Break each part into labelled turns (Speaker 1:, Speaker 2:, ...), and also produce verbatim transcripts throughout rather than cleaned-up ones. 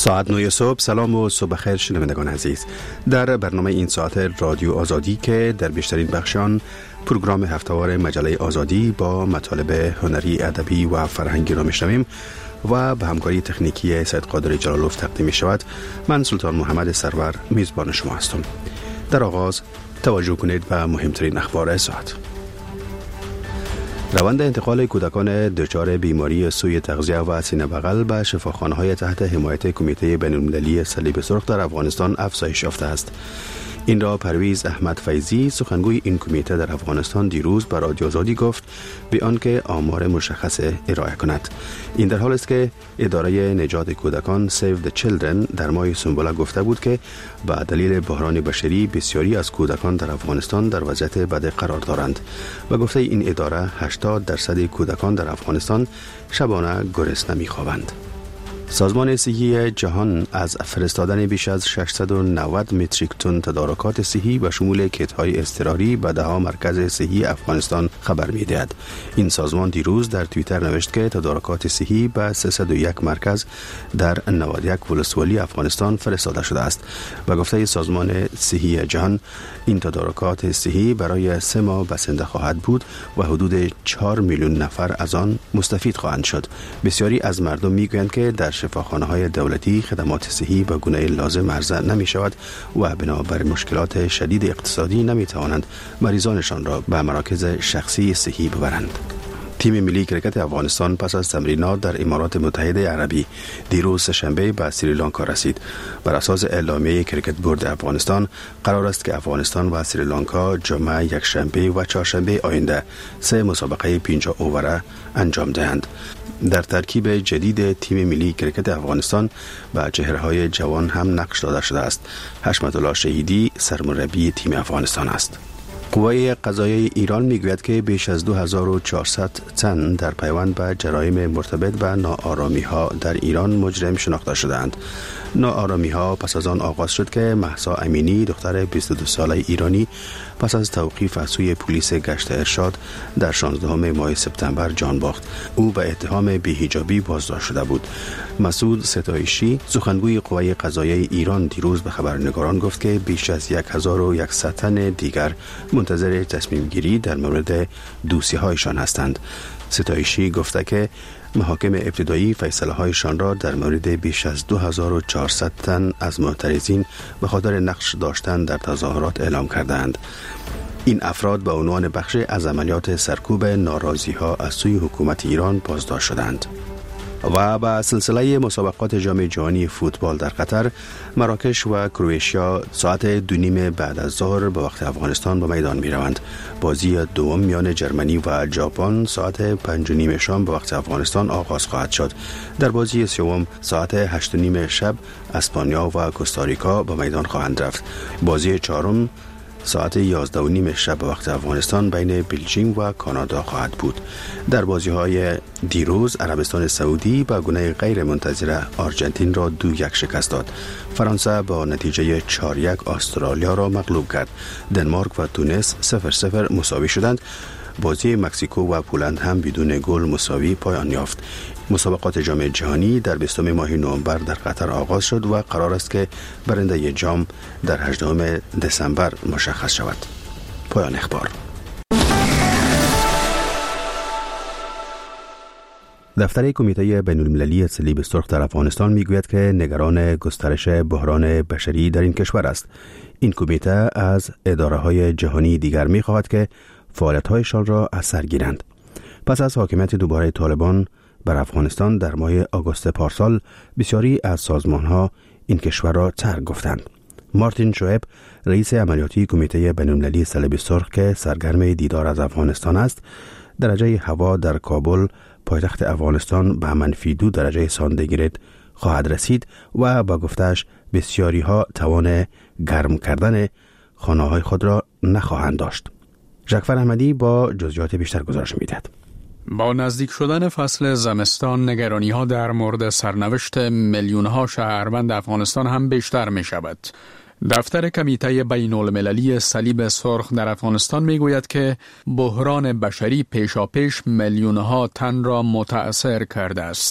Speaker 1: ساعت نه صبح. سلام و صبح خیر شنوندگان عزیز. در برنامه این ساعت رادیو آزادی که در بیشترین بخشان پروگرام هفته‌وار مجله آزادی با مطالب هنری، ادبی و فرهنگی را میشنویم و به همکاری تکنیکی سید قادر جلالوف تقدیم می شود. من سلطان محمد سرور میزبان شما هستم. در آغاز توجه کنید به مهمترین اخبار ساعت. روند انتقال کودکان دچار بیماری سوی تغذیه و سینه بغل به شفاخانه‌های تحت حمایت کمیته بین‌المللی صلیب سرخ در افغانستان افزایش یافته است. این را پرویز احمد فیضی، سخنگوی این کمیته در افغانستان، دیروز به رادیو آزادی گفت به آنکه آمار مشخص ارائه کند. این در حال است که اداره نجات کودکان سیو د چیلدرن در ماه سنبله گفته بود که به دلیل بحران بشری بسیاری از کودکان در افغانستان در وضعیت بد قرار دارند و گفته این اداره هشتاد درصد کودکان در افغانستان شبانه گرسنه می‌خوابند. سازمان صحی جهان از فرستادن بیش از ششصد و نود متریک تن تدارکات صحی به شمول کیت‌های اضطراری به ده مرکز صحی افغانستان خبر می‌دهد. این سازمان دیروز در توییتر نوشت که تدارکات صحی به سیصد و یک مرکز در نود و یک ولسوالی افغانستان فرستاده شده است و گفته سازمان صحی جهان این تدارکات صحی برای سه ماه بسنده خواهد بود و حدود چهار میلیون نفر از آن مستفید خواهند شد. بسیاری از مردم میگویند که در شفاخانه‌های دولتی خدمات صحی به گونه لازم عرضه نمی شود و بنابر مشکلات شدید اقتصادی نمی توانند مریضانشان را به مراکز شخصی صحی ببرند. تیم ملی کرکت افغانستان پس از تمرینات در امارات متحده عربی دیروز سه‌شنبه به سریلانکا رسید. بر اساس اعلامیه کرکت بورد افغانستان قرار است که افغانستان و سریلانکا جمعه یکشنبه و چهارشنبه آینده سه مسابقه پنجاه اووره انجام دهند. در ترکیب جدید تیم ملی کرکت افغانستان به چهره‌های جوان هم نقش داده شده است. حشمت الله شهیدی سرمربی تیم افغانستان است. قوای قضاییه ایران میگوید که بیش از دو هزار و چهارصد تن در پیوند به جرایم مرتبط به ناآرامی‌ها در ایران مجرم شناخته شدند. ناآرامی‌ها پس از آن آغاز شد که مهسا امینی، دختر بیست و دو ساله ایرانی، پس از توقیف از سوی پلیس گشت ارشاد در شانزدهم ماه سپتامبر جان باخت. او به اتهام بی‌حجابی بازداشت شده بود. مسعود ستایشی، سخنگوی قوای قضاییه ایران، دیروز به خبرنگاران گفت که بیش از هزار و صد تن دیگر منتظر تصمیم گیری در مورد دوسیه‌هایشان هستند. ستایشی گفته که محاکم ابتدایی فیصله هایشان را در مورد بیش از دو هزار و چهارصد تن از معترضین به خاطر نقش داشتن در تظاهرات اعلام کردند. این افراد به عنوان بخش از عملیات سرکوب ناراضی ها از سوی حکومت ایران بازداشت شدند. و با سلسله مسابقات جام جهانی فوتبال در قطر، مراکش و کرواتیا ساعت دو نیم بعد از ظهر به وقت افغانستان به میدان می روند. بازی دوم میان جرمنی و ژاپن ساعت پنج و نیم شام به وقت افغانستان آغاز خواهد شد. در بازی سوم ساعت هشت و نیم شب اسپانیا و کوستاریکا به میدان خواهند رفت. بازی چهارم ساعت یازده و نیم شب به وقت افغانستان بین بلژیک و کانادا خواهد بود. در بازی‌های دیروز عربستان سعودی با گونه غیر منتظره آرژانتین را دو یک شکست داد. فرانسه با نتیجه چهار یک استرالیا را مغلوب کرد. دنمارک و تونس صفر صفر مساوی شدند. بازی مکزیکو و پولند هم بدون گل مساوی پایان یافت. مسابقات جام جهانی در بیستم ماه نوامبر در قطر آغاز شد و قرار است که برنده جام در هجدهم دسامبر مشخص شود. پایان اخبار. دفتر کمیته بین‌المللی صلیب سرخ در افغانستان میگوید که نگران گسترش بحران بشری در این کشور است. این کمیته از اداره‌های جهانی دیگر می‌خواهد که فعالیت‌هایشان را از سر گیرند. پس از حاکمیت دوباره طالبان بر افغانستان در ماه آگوست پارسال، بسیاری از سازمان‌ها این کشور را ترک گفتند. مارتین شعیب، رئیس عملیاتی کمیته بین‌المللی صلیب سرخ که سرگرم دیدار از افغانستان است، درجه هوا در کابل، پایتخت افغانستان، به منفی دو درجه سانتیگراد خواهد رسید و با گفتش بسیاری ها توان گرم کردن خانه های خود را نخواهند داشت. ژکفر احمدی با جزئیات بیشتر گزارش می‌دهد.
Speaker 2: با نزدیک شدن فصل زمستان، نگرانی ها در مورد سرنوشت میلیون ها شهروند افغانستان هم بیشتر می شود. دفتر کمیته بین المللی صلیب سرخ در افغانستان می گوید که بحران بشری پیشاپیش میلیون ها تن را متأثر کرده است.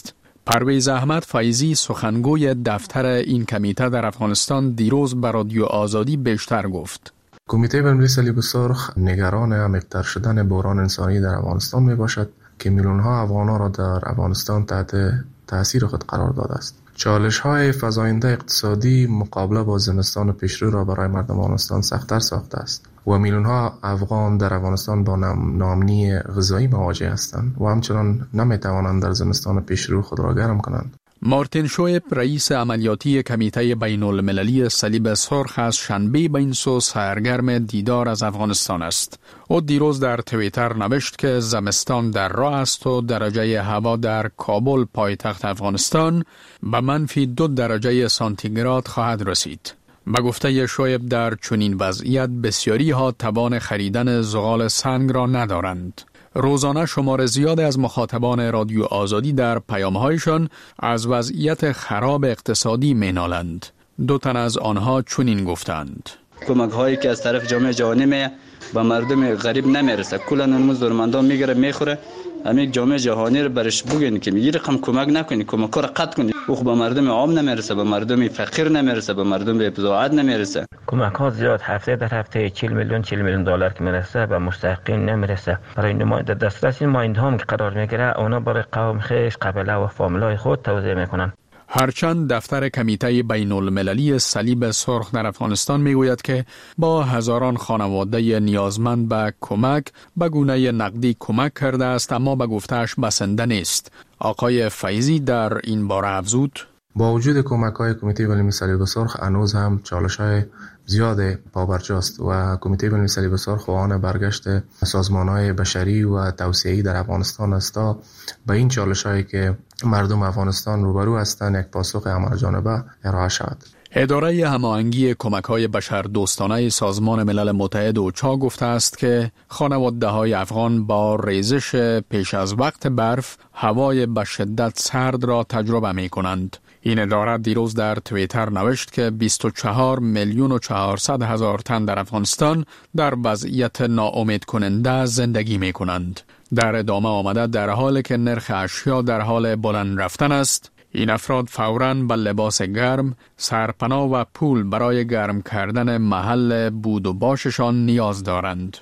Speaker 2: پرویز احمد فیضی سخنگوی دفتر این کمیته در افغانستان دیروز به رادیو آزادی بیشتر گفت.
Speaker 3: کمیته بین‌المللی صلیب سرخ نگران عمیق‌تر شدن بحران انسانی در افغانستان می باشد که میلیون‌ها افغانان را در افغانستان تحت تأثیر خود قرار داده است. چالش‌های فزاینده اقتصادی مقابله با زمستان پیشرو را برای مردم افغانستان سخت‌تر ساخته است و میلیون‌ها افغان در افغانستان با ناامنی غذایی مواجه هستند و همچنان نمی‌توانند در زمستان پیشرو خود را گرم کنند.
Speaker 2: مارتین شویب رئیس عملیاتی کمیته بین المللی صلیب سرخ از شنبه به این سو سرگرم دیدار از افغانستان است. او دیروز در توییتر نوشت که زمستان در راه است و درجه هوا در کابل پایتخت افغانستان به منفی دو درجه سانتیگراد خواهد رسید. به گفته شویب در چنین وضعیت بسیاری ها توان خریدن زغال سنگ را ندارند. روزانه شمار زیاد از مخاطبان رادیو آزادی در پیام‌هایشان از وضعیت خراب اقتصادی می‌نالند. دو تن از آنها چنین گفتند:
Speaker 4: کمک‌هایی که از طرف جامعه جهانی می به مردم غریب نمیرسه، کلاً اون مزدورمندان میگیره میخوره. همین جامعه جهانی رو برش بگین که میگه رقم کمک نکنی، کمک رو قطع کنی. او به مردم عام نمیرسه، به مردم فقیر نمیرسه، به مردم بزاعت نمیرسه.
Speaker 5: کمک ها زیاد هفته در هفته چهل میلیون چهل میلیون دلار که میرسه به مستحقین نمیرسه. برای نماینده دسترس نماینده هم که قرار میگیره اونا برای قوم خیش قبیله و فامیلای خود توزیع میکنن.
Speaker 2: هرچند دفتر کمیته بین المللی صلیب سرخ در افغانستان میگوید که با هزاران خانواده نیازمند به کمک به گونه نقدی کمک کرده است، اما به گفتهش بسنده نیست. آقای فیضی در این باره افزود:
Speaker 3: با وجود کمک‌های کمیته بین‌المللی صلیب سرخ هنوز هم چالش‌های زیاد پابرجاست و کمیته بین‌المللی صلیب سرخ خواهان برگشت سازمان‌های بشری و توسعه‌ای در افغانستان است تا به این چالش‌هایی که مردم افغانستان روبرو هستند یک پاسخ همه‌جانبه ارائه شود.
Speaker 2: اداره هماهنگی کمک‌های بشردوستانه سازمان ملل متحد اوچا گفته است که خانواده‌های افغان با ریزش پیش از وقت برف هوای به شدت سرد را تجربه می‌کنند. این اداره دیروز در توییتر نوشت که بیست و چهار میلیون و چهارصد هزار تن در افغانستان در وضعیت ناامید کننده زندگی می کنند. در ادامه آمده در حالی که نرخ اشیا در حال بلند رفتن است، این افراد فوراً به لباس گرم، سرپناه و پول برای گرم کردن محل بود و باششان نیاز دارند.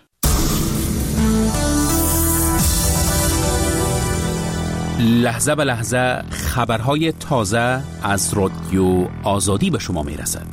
Speaker 6: لحظه به لحظه خبرهای تازه از رادیو آزادی به شما می رسد.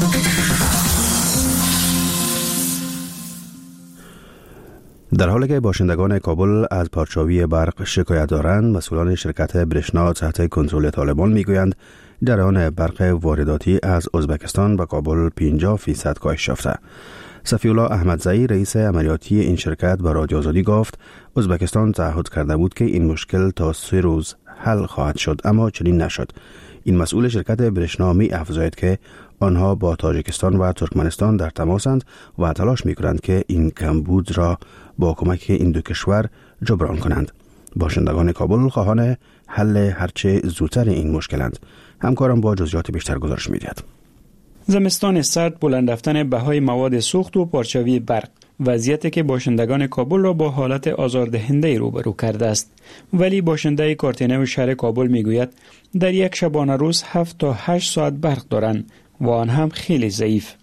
Speaker 1: در حالی که باشندگان کابل از پارچاوی برق شکایت دارند، مسئولان شرکت برشنا تحت کنترل طالبان میگویند جریان برق وارداتی از ازبکستان به کابل پنجاه فیصد کاهش یافته. صفی‌الله احمدزئی رئیس عملیاتی این شرکت به رادیو آزادی گفت ازبکستان تعهد کرده بود که این مشکل تا سه روز حل خواهد شد، اما چنین نشد. این مسئول شرکت برشنا می افزاید که آنها با تاجیکستان و ترکمنستان در تماسند و تلاش می کنند که این کمبود را با کمک این دو کشور جبران کنند. باشندگان کابل خواهان حل هرچه زودتر این مشکلند. همکارم با جزئیات بیشتر گزارش می‌دهد.
Speaker 7: زمستان سرد، بلند رفتن بهای مواد سوخت و پارچاوی برق، وضعیتی که باشندگان کابل را با حالت آزاردهنده روبرو کرده است. ولی باشنده کارتینو شهر کابل میگوید در یک شبانه روز هفت تا هشت ساعت برق دارند و آن هم خیلی ضعیف.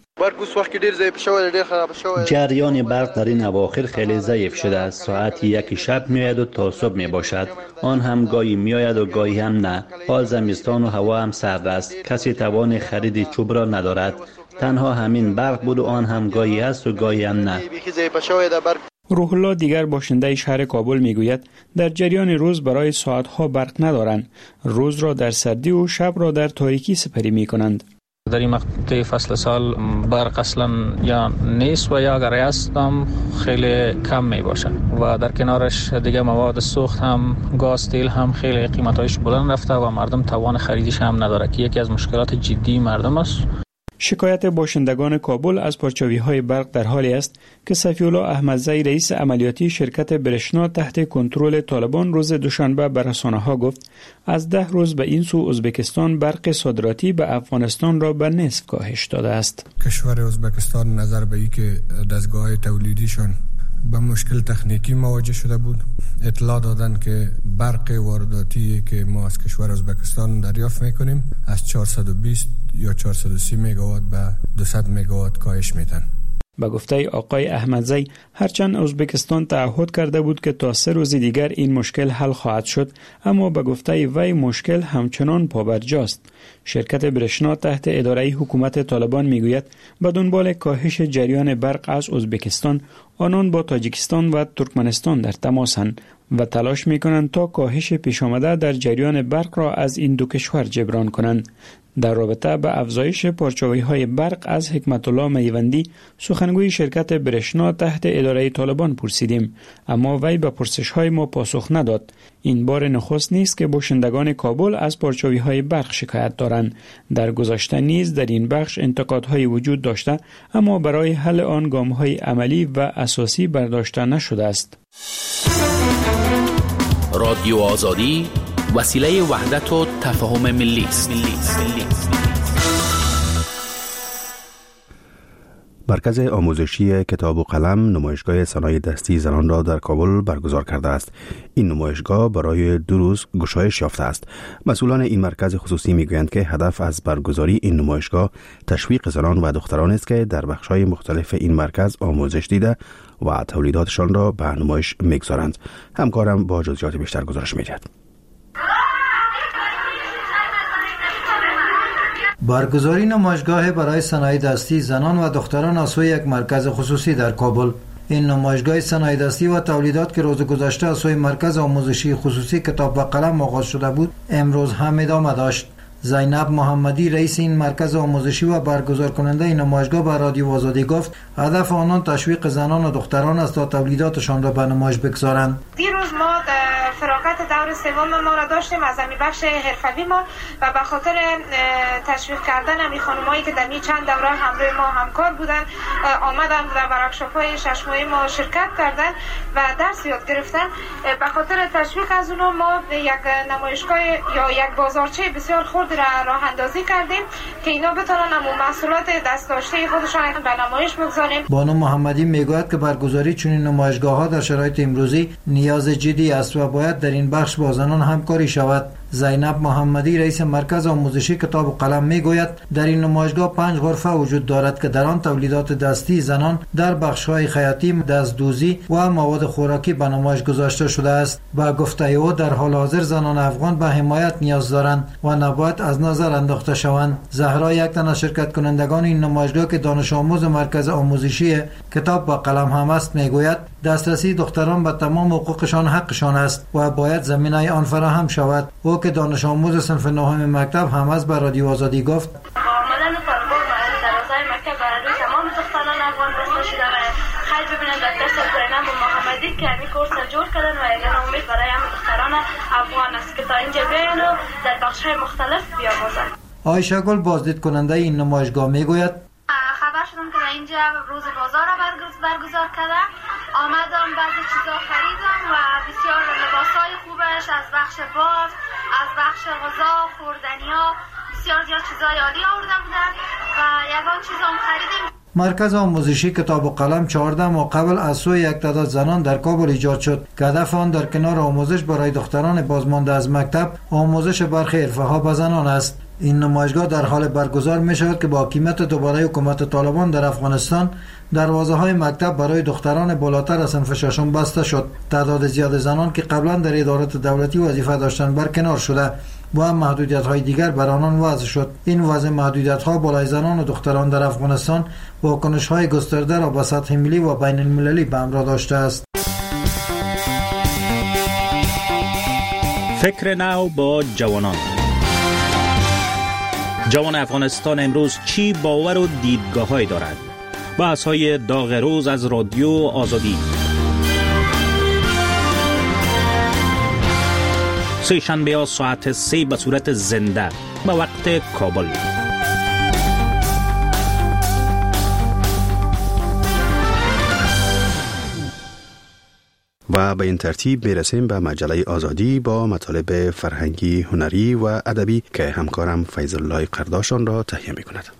Speaker 8: جریان برق در این اواخر خیلی ضعیف شده است. ساعت یک شب میآید و تا صبح می باشد. آن هم گاهی میآید و گاهی هم نه. حال زمستان و هوا هم سرد است. کسی توان خرید چوب را ندارد. تنها همین برق بود و آن هم گاهی است و گاهی هم نه.
Speaker 7: روح الله دیگر باشنده شهر کابل میگوید در جریان روز برای ساعتها برق ندارند. روز را در سردی و شب را در تاریکی سپری می کنند.
Speaker 9: در این مقطع فصل سال برق اصلا یا نیست و یا اگر است هم خیلی کم می باشه و در کنارش دیگه مواد سوخت هم گاز تیل هم خیلی قیمتایش بلند رفته و مردم توان خریدش هم نداره که یکی از مشکلات جدی مردم است.
Speaker 7: شکایت باشندگان کابل از پارچاوی‌های برق در حالی است که صفی‌الله احمدزئی رئیس عملیاتی شرکت برشنا تحت کنترل طالبان روز دوشنبه به رسانه‌ها گفت از ده روز به این سو ازبکستان برق صادراتی به افغانستان را به نصف کاهش داده است.
Speaker 10: کشور ازبکستان نظر به اینکه دستگاه تولیدیشان به مشکل تکنیکی مواجه شده بود. اطلاع دادن که برق وارداتی که ما از کشور ازبکستان دریافت میکنیم از چهارصد و بیست یا چهارصد و سی مگاوات به دویست مگاوات کاهش میدن.
Speaker 7: به گفته آقای احمدزی، هرچند ازبکستان تعهد کرده بود که تا سه روز دیگر این مشکل حل خواهد شد، اما به گفته وی مشکل همچنان پابرجاست. شرکت برشنا تحت اداره حکومت طالبان میگوید به دنبال کاهش جریان برق از ازبکستان، آنان با تاجیکستان و ترکمنستان در تماسند و تلاش میکنند تا کاهش پیش آمده در جریان برق را از این دو کشور جبران کنند. در رابطه به افزایش پارچه‌های برق از حکمت الله میوندی، سخنگوی شرکت برشنا تحت اداره طالبان پرسیدیم، اما وی به پرسش‌های ما پاسخ نداد. این بار نخست نیست که باشندگان کابل از پارچه‌های برق شکایت دارند. در گذشته نیز در این بخش انتقادهای وجود داشته، اما برای حل آن گام‌های عملی و اساسی برداشته نشده است.
Speaker 6: رادیو آزادی وسیله وحدت و تفاهم ملی است.
Speaker 1: مرکز آموزشی کتاب و قلم نمایشگاه صنایع دستی زنان را در کابل برگزار کرده است. این نمایشگاه برای دو روز گشایش یافته است. مسئولان این مرکز خصوصی میگویند که هدف از برگزاری این نمایشگاه تشویق زنان و دختران است که در بخش‌های مختلف این مرکز آموزش دیده و تولیداتشان را به نمایش میگذارند. همکارم با جزئیات بیشتر گزارش می‌دهد.
Speaker 11: برگزاری نمایشگاه برای صنایع دستی زنان و دختران از سوی یک مرکز خصوصی در کابل. این نمایشگاه صنایع دستی و تولیدات که روز گذشته از سوی مرکز آموزشی خصوصی کتاب و قلم آغاز شده بود، امروز هم ادامه داشت. زینب محمدی رئیس این مرکز آموزشی و برگزار کننده این نمایشگاه به رادیو آزادی گفت هدف آنان تشویق زنان و دختران است تا تولیداتشان را به نمایش بگذارند.
Speaker 12: دیروز ما فراغت دور سوم ما را داشتیم از همین بخش حرفوی ما و به خاطر تشویق کردن همین خانمایی که در این چند دوره همراه ما همکار بودن آمدن و در ورکشاپ‌های شش ماهه ما شرکت کردن و درس یاد گرفتن، به خاطر تشویق از اونها ما یک نمایشگاه یا یک بازارچه بسیار خرد را راه اندازی کردیم که اینا بتونن همون محصولات دست داشته خودشان به نمایش بگذاریم.
Speaker 11: بانو محمدی میگوید که برگزاری چنین نمایشگاه‌ها در شرایط امروزی نیاز جدی است و باید در این بخش با زنان همکاری شود. زینب محمدی رئیس مرکز آموزشی کتاب و قلم میگوید در این نمایشگاه پنج غرفه وجود دارد که در آن تولیدات دستی زنان در بخش‌های خیاطی، دستدوزی و مواد خوراکی به نمایش گذاشته شده است. با گفته او در حال حاضر زنان افغان به حمایت نیاز دارند و نباید از نظر انداخته شوند. زهرا یک تن از شرکت کنندگان این نمایشگاه که دانش آموز مرکز آموزشی کتاب و قلم هم است میگوید دسترسی دختران به تمام حقوقشان حقشان است و باید زمینه آن فراهم شود. او که دانش آموز صنف نهم مکتب هم از بر رادیو آزادی گفت
Speaker 13: آمدن طالبان در فضای مکتب برای تمام دختران افغان بسته شده و خیلی ببینن در درس زینب محمدی که همین کورس جور کردن و یک امید برای همه دختران افغان است که تا اینجا بیان و در بخش‌های مختلف بیاموزند.
Speaker 11: عایشه گل بازدید کننده این نمایشگاه میگوید
Speaker 13: خبر شدم که اینجا روز بازار را برگزار کردن، آمدم بعضی چیزا خریدم و بسیار لباسای خوبش از بخش بافت، از بخش غذا، خوردنیا، بسیار زیاد چیزای عالی آورده بودن و یگان چیزام خریدیم.
Speaker 11: مرکز آموزشی کتاب و قلم چهارده ماه قبل از سوی یک تعداد زنان در کابل ایجاد شد که هدف آن در کنار آموزش برای دختران بازمانده از مکتب آموزش برخی حرفه‌ها به زنان است. این نمایشگاه در حال برگزار می شود که با حکومت دوباره حکومت طالبان در افغانستان دروازه های مکتب برای دختران بالاتر از صنف ششم بسته شد. تعداد زیاد زنان که قبلا در ادارات دولتی وظیفه داشتند برکنار شده و هم محدودیت های دیگر بر آنان وضع شد. این وضع محدودیت ها بالای زنان و دختران در افغانستان واکنش های گسترده را به سطح ملی و بین المللی به همراه داشته است.
Speaker 6: فکر نو با جوانان. جوان افغانستان امروز چی باور و دیدگاه‌هایی دارد؟ بحث‌های داغ روز از رادیو آزادی. سه شنبه ها ساعت سه به صورت زنده به وقت کابل.
Speaker 1: و به این ترتیب میرسیم به مجله آزادی با مطالب فرهنگی، هنری و ادبی که همکارم فیض الله قرداشان را تهیه می کند.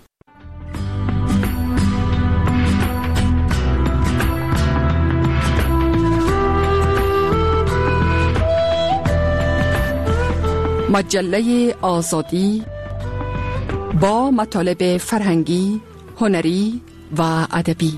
Speaker 14: مجله آزادی با مطالب فرهنگی، هنری و ادبی.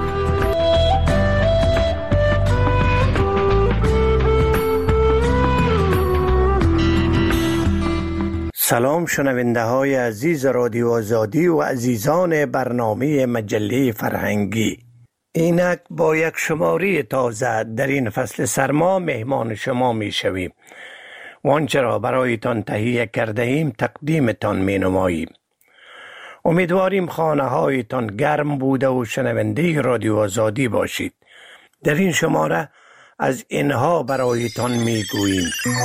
Speaker 15: سلام شنونده های عزیز رادیو آزادی و عزیزان برنامه مجله فرهنگی. اینک با یک شماره تازه در این فصل سرما مهمان شما می شویم و آنچه را برایتان تهیه کرده ایم تقدیمتان می نماییم. امیدواریم خانه هایتان گرم بوده و شنونده رادیو آزادی باشید. در این شماره از اینها برایتان می گوییم.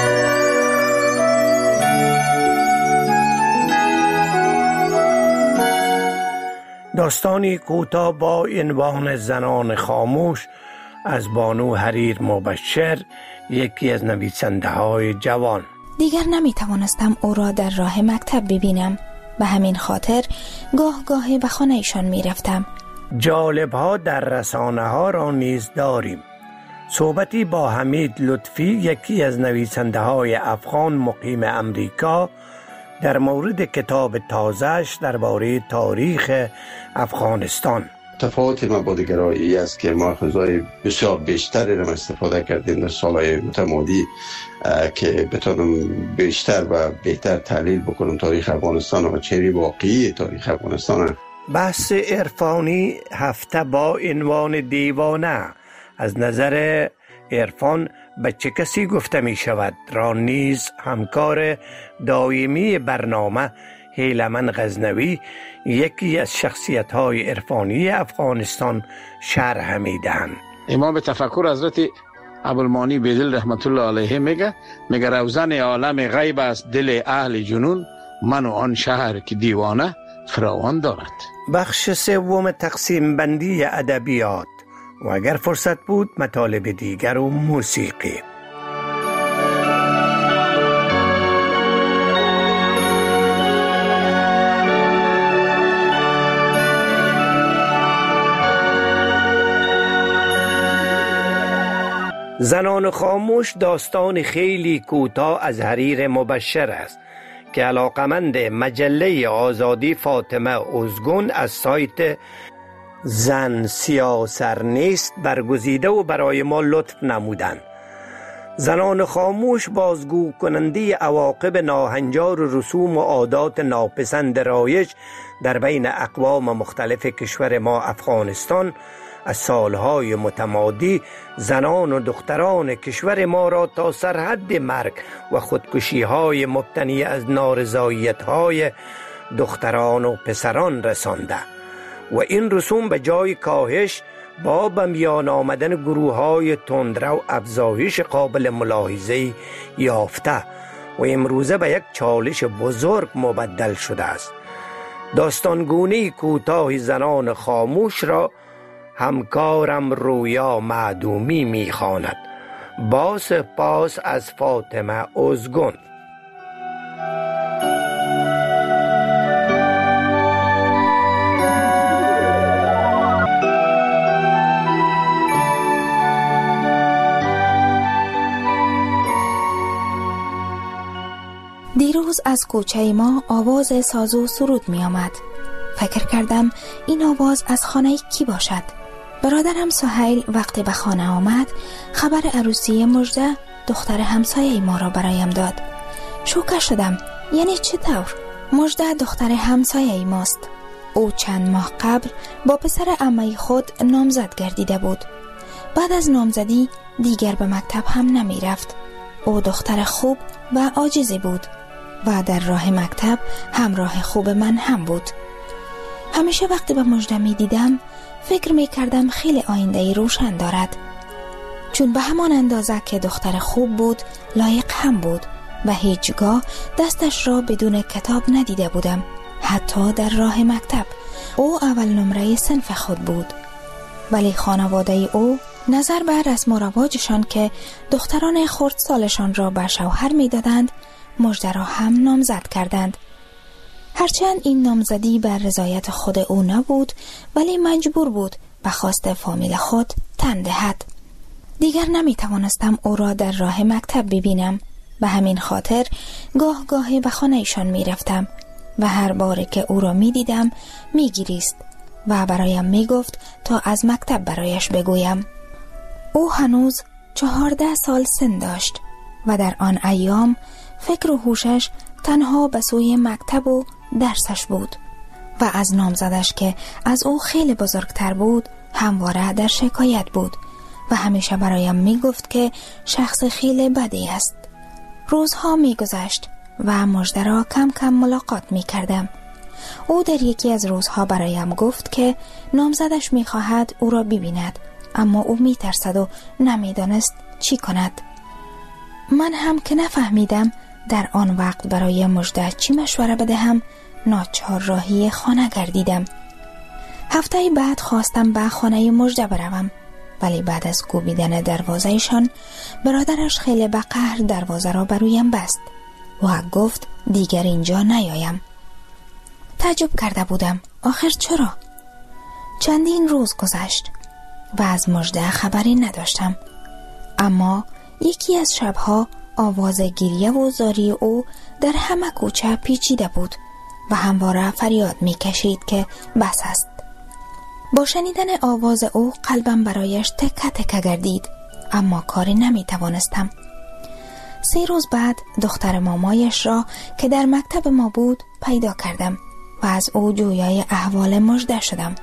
Speaker 15: داستانی کوتاه با عنوان زنان خاموش از بانو حریر مبشر، یکی از نویسنده های جوان.
Speaker 16: دیگر نمی توانستم او را در راه مکتب ببینم، به همین خاطر گاه گاهی به خانه ایشان می رفتم.
Speaker 15: جالب ها در رسانه ها را نیز داریم. صحبتی با حمید لطفی، یکی از نویسنده های افغان مقیم امریکا، در مورد کتاب تازه‌اش درباره تاریخ افغانستان.
Speaker 17: تفاوت مبادگرایی است که ما خزای بسیار بیشتری را استفاده کردیم در سالهای متمادی که بتونم بیشتر و بهتر تحلیل بکنم تاریخ افغانستان و چهره واقعی تاریخ افغانستان.
Speaker 15: بحث عرفانی هفته با عنوان دیوانه از نظر عرفان به چه کسی گفته می شود را نیز همکار دائمی برنامه هیلمن غزنوی، یکی از شخصیت های عرفانی افغانستان، شرح می دهند.
Speaker 18: امام تفکر حضرت ابوالمانی بیدل رحمت الله علیه میگه میگه روزن عالم غیب است دل اهل جنون، من و آن شهر که دیوانه فراوان دارد.
Speaker 15: بخش سوم تقسیم بندی ادبیات و اگر فرصت بود مطالب دیگر و موسیقی. زنان خاموش داستان خیلی کوتاه از حریر مبشر است که علاقمند مجله آزادی فاطمه ازگون از سایت زن سیاسر نیست برگزیده و برای ما لطف نمودند. زنان خاموش بازگو کننده عواقب ناهنجار و رسوم و عادات ناپسند رایج در بین اقوام مختلف کشور ما افغانستان از سالهای متمادی زنان و دختران کشور ما را تا سرحد مرگ و خودکشی‌های مبتنی از نارضایت‌های دختران و پسران رسانده و این رسوم به جای کاهش با به میان آمدن گروه‌های تندرو افزایش قابل ملاحظه‌ای یافته و امروزه به یک چالش بزرگ مبدل شده است. داستانگونه کوتاه زنان خاموش را همکارم رویا معدومی می‌خواند. با سپاس از فاطمه ازگون.
Speaker 16: دیروز از کوچه ما آواز ساز و سرود می آمد. فکر کردم این آواز از خانه کی باشد. برادرم سهیل وقتی به خانه آمد خبر عروسی مژده دختر همسایه ما را برایم داد. شوکه شدم. یعنی چطور؟ مژده دختر همسایه ماست. او چند ماه قبل با پسر عمه خود نامزد گردیده بود. بعد از نامزدی دیگر به مکتب هم نمی رفت. او دختر خوب و عاجزی بود و در راه مکتب همراه خوب من هم بود. همیشه وقتی به مژده می دیدم فکر می کردم خیلی آینده‌ای روشن دارد، چون به همان اندازه که دختر خوب بود لایق هم بود و هیچگاه دستش را بدون کتاب ندیده بودم. حتی در راه مکتب او اول نمره صنف خود بود، ولی خانواده او نظر بر رسم و رواجشان که دختران خردسالشان را به شوهر می دادند مژده را هم نامزد کردند. هرچند این نامزدی بر رضایت خود او نبود، ولی مجبور بود به خواست فامیل خود تن دهد. دیگر نمی توانستم او را در راه مکتب ببینم. به همین خاطر گاه گاهی به خانه ایشان می رفتم و هر باری که او را می دیدم می گریست و برایم می گفت تا از مکتب برایش بگویم. او هنوز چهارده سال سن داشت و در آن ایام فکر و هوشش تنها به سوی مکتب و درسش بود و از نامزدش که از او خیلی بزرگتر بود همواره در شکایت بود و همیشه برایم می گفت که شخص خیلی بدی است. روزها می گذشت و مژده را کم کم ملاقات می کردم. او در یکی از روزها برایم گفت که نامزدش می خواهد او را ببیند، اما او می ترسد و نمی دانست چی کند. من هم که نفهمیدم در آن وقت برای مژده چی مشوره بدهم، ناچار راهی خانه گردیدم. هفته بعد خواستم به خانه مژده بروم، ولی بعد از کوبیدن دروازهشان برادرش خیلی به قهر دروازه را برویم بست و گفت دیگر اینجا نیایم. تعجب کرده بودم آخر چرا؟ چندین روز گذشت و از مژده خبری نداشتم، اما یکی از شبها آواز گریه و زاری او در همه کوچه پیچیده بود و همواره فریاد می کشید که بس است. با شنیدن آواز او قلبم برایش تکه تکه گردید، اما کاری نمی توانستم. سه روز بعد دختر مامایش را که در مکتب ما بود پیدا کردم و از او جویای احوال مژده شدم.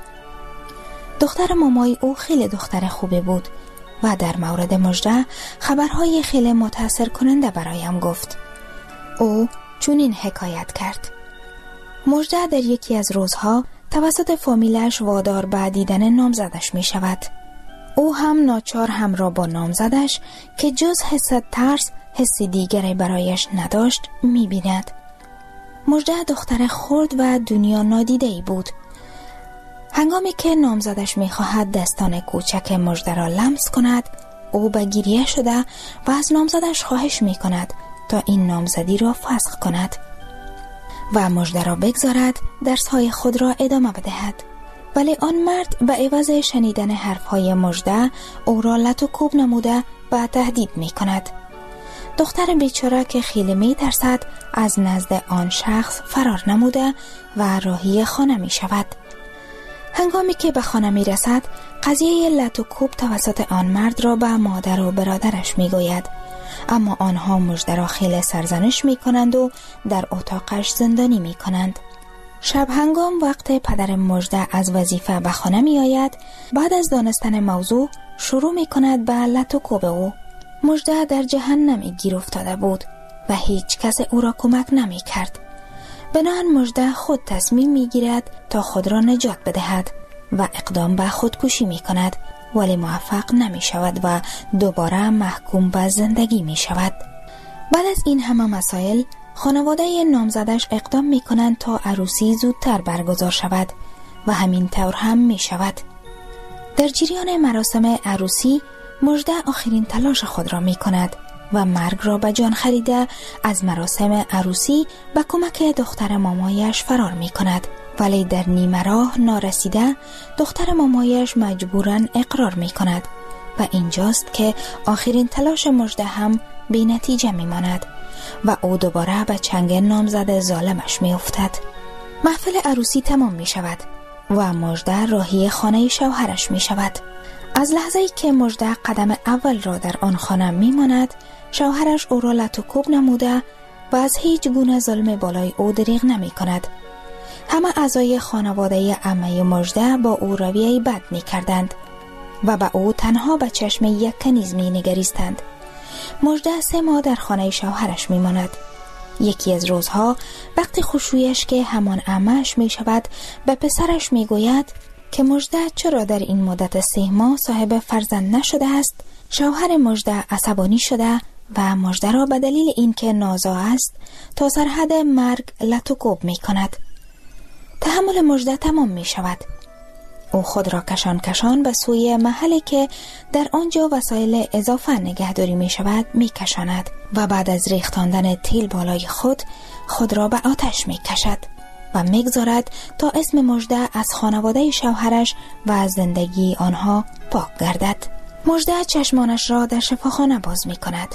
Speaker 16: دختر مامای او خیلی دختر خوبی بود و در مورد مژده خبرهای خیلی متاثر کننده برایم گفت. او چنین حکایت کرد: مژده در یکی از روزها توسط فامیلش وادار به دیدن نامزدش می شود. او هم ناچار همراه با نامزدش که جز حس ترس حسی دیگری برایش نداشت می بیند. مژده دختر خرد و دنیا نادیده‌ای بود. هنگامی که نامزدش می خواهد دستان کوچک مژده را لمس کند، او به گریه شده و از نامزدش خواهش می کند تا این نامزدی را فسخ کند و مژده را بگذارد درس‌های خود را ادامه بدهد. ولی آن مرد به عوض شنیدن حرف‌های مژده او را لط و کوب نموده و تهدید می کند. دختر بیچاره که خیلی می ترسد از نزد آن شخص فرار نموده و راهی خانه می شود. هنگامی که به خانه می رسد قضیه لط و کوب توسط آن مرد را به مادر و برادرش می گوید، اما آنها مژده را خیلی سرزنش می کنند و در اتاقش زندانی می کنند. شب هنگام وقت پدر مژده از وظیفه به خانه می آید، بعد از دانستن موضوع شروع می کند به لط و کوب او. مژده در جهنمی گیر افتاده بود و هیچ کس او را کمک نمی کرد. بنابراین مژده خود تصمیم می گیرد تا خود را نجات بدهد و اقدام به خودکشی می کند، ولی موفق نمی شود و دوباره محکوم به زندگی می شود. بعد از این همه مسائل خانواده نامزدش اقدام می کنند تا عروسی زودتر برگزار شود و همین طور هم می شود. در جریان مراسم عروسی مژده آخرین تلاش خود را می کند و مرگ را به جان خریده از مراسم عروسی به کمک دختر مامایش فرار می کند، ولی در نیمه راه نارسیده دختر مامایش مجبوراً اقرار می کند و اینجاست که آخرین تلاش مژده هم بی نتیجه می ماند و او دوباره به چنگ نامزد ظالمش می افتد. محفل عروسی تمام می شود و مژده راهی خانه شوهرش می شود. از لحظه‌ای که مژده قدم اول را در آن خانه می ماند، شوهرش او را لط و کوب نموده و از هیچ گونه ظلم بالای او دریغ نمی کند. همه اعضای خانواده عمه مژده با او رویه بد می کردند و با او تنها به چشم یک کنیز می نگریستند. مژده سه ماه در خانه شوهرش می ماند. یکی از روزها وقتی خوشویش که همان عمه‌اش می شود به پسرش می گوید که مژده چرا در این مدت سه ماه صاحب فرزند نشده است، شوهر مژده عصبانی شده و مژده را به دلیل اینکه نازا است تا سرحد مرگ لط و کوب می کند. تحمل مژده تمام می شود. او خود را کشان کشان به سوی محلی که در آنجا وسایل اضافه نگهداری می شود می کشاند و بعد از ریختاندن تیل بالای خود خود را به آتش می کشد و می گذارد تا اسم مژده از خانواده شوهرش و از زندگی آنها پاک گردد. مژده چشمانش را در شفاخانه باز می کند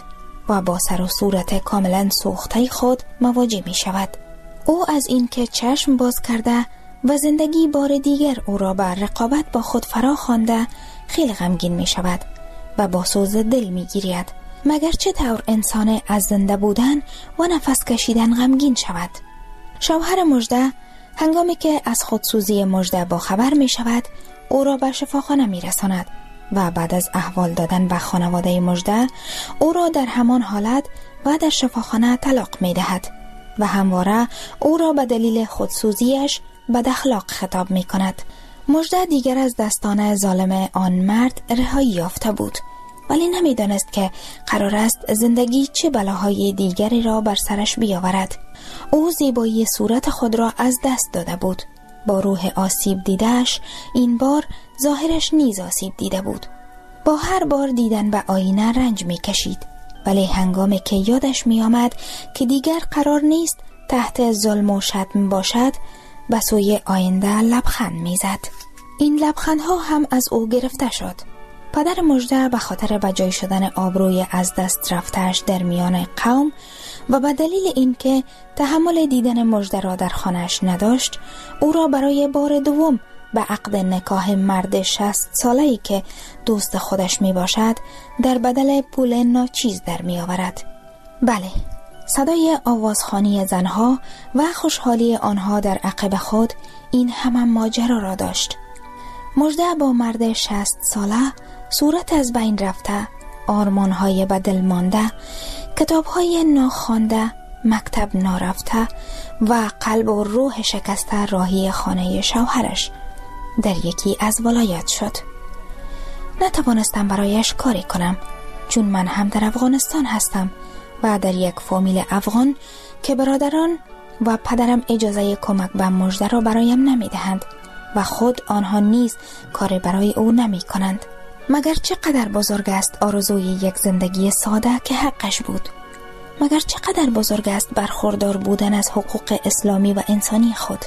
Speaker 16: و با سر و صورت کاملا سوخته خود مواجه می شود. او از این که چشم باز کرده و زندگی بار دیگر او را بر رقابت با خود فرا خوانده خیلی غمگین می شود و با سوز دل می گیرید. مگر چه طور انسان از زنده بودن و نفس کشیدن غمگین شود؟ شوهر مژده هنگامی که از خودسوزی مژده با خبر می شود او را به شفاخانه می رساند و بعد از احوال دادن به خانواده مژده او را در همان حالت و در شفاخانه طلاق می دهد و همواره او را به دلیل خودسوزیش بد اخلاق خطاب می کند. مژده دیگر از دستان ظالم آن مرد رهایی یافته بود، ولی نمی دانست که قرار است زندگی چه بلاهای دیگری را بر سرش بیاورد. او زیبایی صورت خود را از دست داده بود. با روح آسیب دیدهش این بار ظاهرش نیز آسیب دیده بود. با هر بار دیدن به آینه رنج می کشید، ولی هنگامی که یادش می آمد که دیگر قرار نیست تحت ظلم و شتم باشد به سوی آینده لبخند می زد. این لبخندها هم از او گرفته شد. پدر مژده به خاطر بجای شدن آبروی از دست رفتهش در میان قوم و به دلیل اینکه تحمل دیدن مژده را در خانه‌اش نداشت، او را برای بار دوم به عقد نکاح مرد شصت ساله‌ای که دوست خودش می باشد در بدل پول ناچیز در می آورد. بله، صدای آوازخوانی زنها و خوشحالی آنها در عقب خود این همه ماجرا را داشت. مژده با مرد شصت ساله، صورت از بین رفته، آرمان‌های به دل مانده، کتاب‌های ناخوانده، مکتب نارفته و قلب و روح شکسته راهی خانه شوهرش در یکی از ولایات شد. نتوانستم برایش کاری کنم، چون من هم در افغانستان هستم و در یک فامیل افغان که برادران و پدرم اجازه کمک به مژده را برایم نمی دهند و خود آنها نیز کاری برای او نمی کنند. مگر چقدر بزرگ است آرزوی یک زندگی ساده که حقش بود؟ مگر چقدر بزرگ است برخوردار بودن از حقوق اسلامی و انسانی خود؟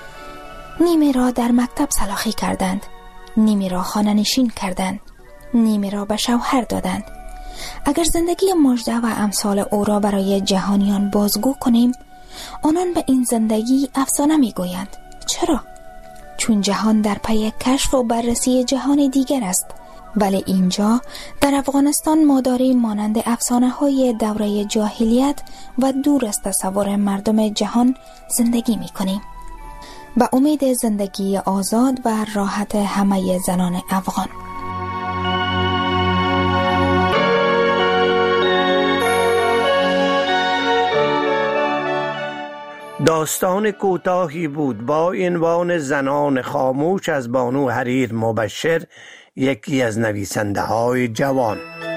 Speaker 16: نیمی را در مکتب سلاخی کردند، نیمی را خانه نشین کردند، نیمی را به شوهر دادند. اگر زندگی مژده و امثال او را برای جهانیان بازگو کنیم، آنان به این زندگی افسانه می گویند. چرا؟ چون جهان در پی کشف و بررسی جهان دیگر است. ولی اینجا در افغانستان ما داریم مانند افسانه های دوره جاهلیت و دور از تصور مردم جهان زندگی می کنیم. به امید زندگی آزاد و راحت همه زنان افغان.
Speaker 15: داستان کوتاهی بود با عنوان زنان خاموش از بانو حریر مبشر، یکی از نویسنده های جوان.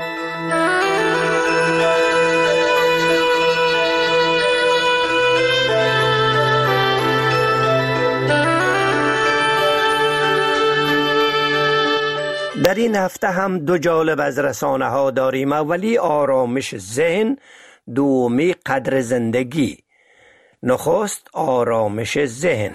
Speaker 15: در این هفته هم دو جالب از رسانه ها داریم. اولی آرامش ذهن، دومی قدر زندگی. نخست آرامش ذهن.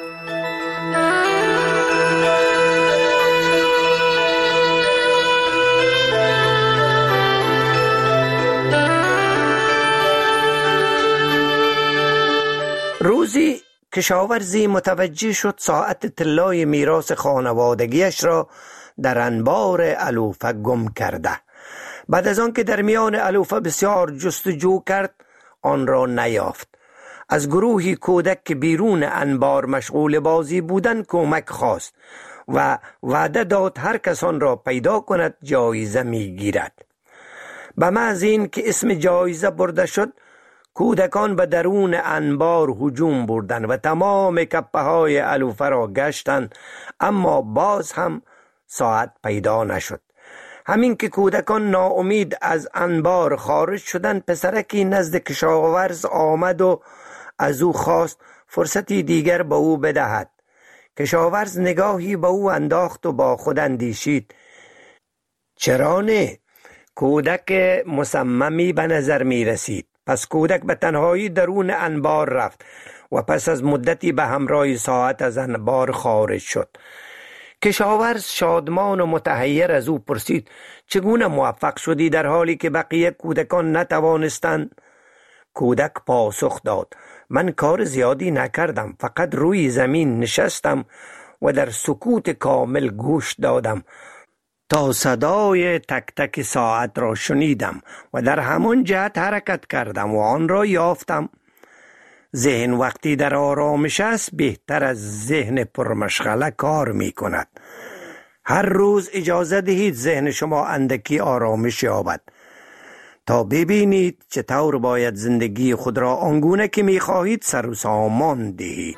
Speaker 15: روزی کشاورزی متوجه شد ساعت طلای میراث خانوادگیش را در انبار علوفه گم کرده. بعد از آن که در میان علوفه بسیار جستجو کرد، آن را نیافت. از گروهی کودک که بیرون انبار مشغول بازی بودند کمک خواست و وعده داد هر کسان را پیدا کند جایزه می گیرد. به محض این که اسم جایزه برده شد، کودکان به درون انبار هجوم بردند و تمام کپه های علوفه را گشتند، اما باز هم ساعت پیدا نشد. همین که کودکان ناامید از انبار خارج شدند، پسرکی نزد کشاورز آمد و از او خواست فرصتی دیگر به او بدهد. کشاورز نگاهی به او انداخت و با خود اندیشید: چرا نه؟ کودک مصممی به نظر می رسید. پس کودک به تنهایی درون انبار رفت و پس از مدتی به همراه ساعت از انبار خارج شد. کشاورز شادمان و متحیر از او پرسید چگونه موفق شدی در حالی که بقیه کودکان نتوانستند؟ کودک پاسخ داد من کار زیادی نکردم، فقط روی زمین نشستم و در سکوت کامل گوش دادم تا صدای تک تک ساعت را شنیدم و در همان جهت حرکت کردم و آن را یافتم. ذهن وقتی در آرامش است بهتر از ذهن پرمشغله کار می کند. هر روز اجازه دهید ذهن شما اندکی آرامش یابد تا ببینید چطور باید زندگی خود را آنگونه که می خواهید سر و سامان دهید.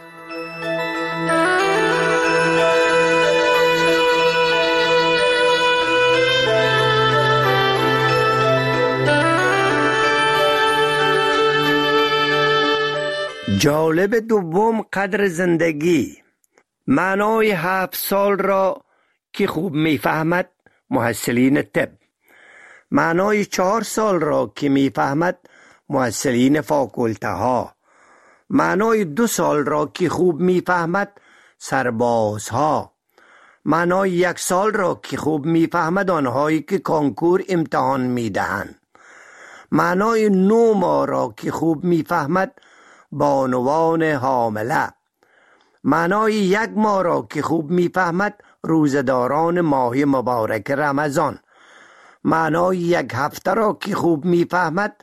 Speaker 15: جالب دوم قدر زندگی. معنای هفت سال را که خوب میفهمد محصلین طب، معنای چهار سال را که میفهمد محصلین فاکولته ها، معنای دو سال را که خوب میفهمد سربازها، معنای یک سال را که خوب میفهمد آنهایی که کانکور امتحان میدهند، معنای نو ماه را که خوب میفهمد بانوان حامله، معنای یک ماه را که خوب میفهمد روزداران ماه مبارک رمضان، معنای یک هفته را که خوب میفهمد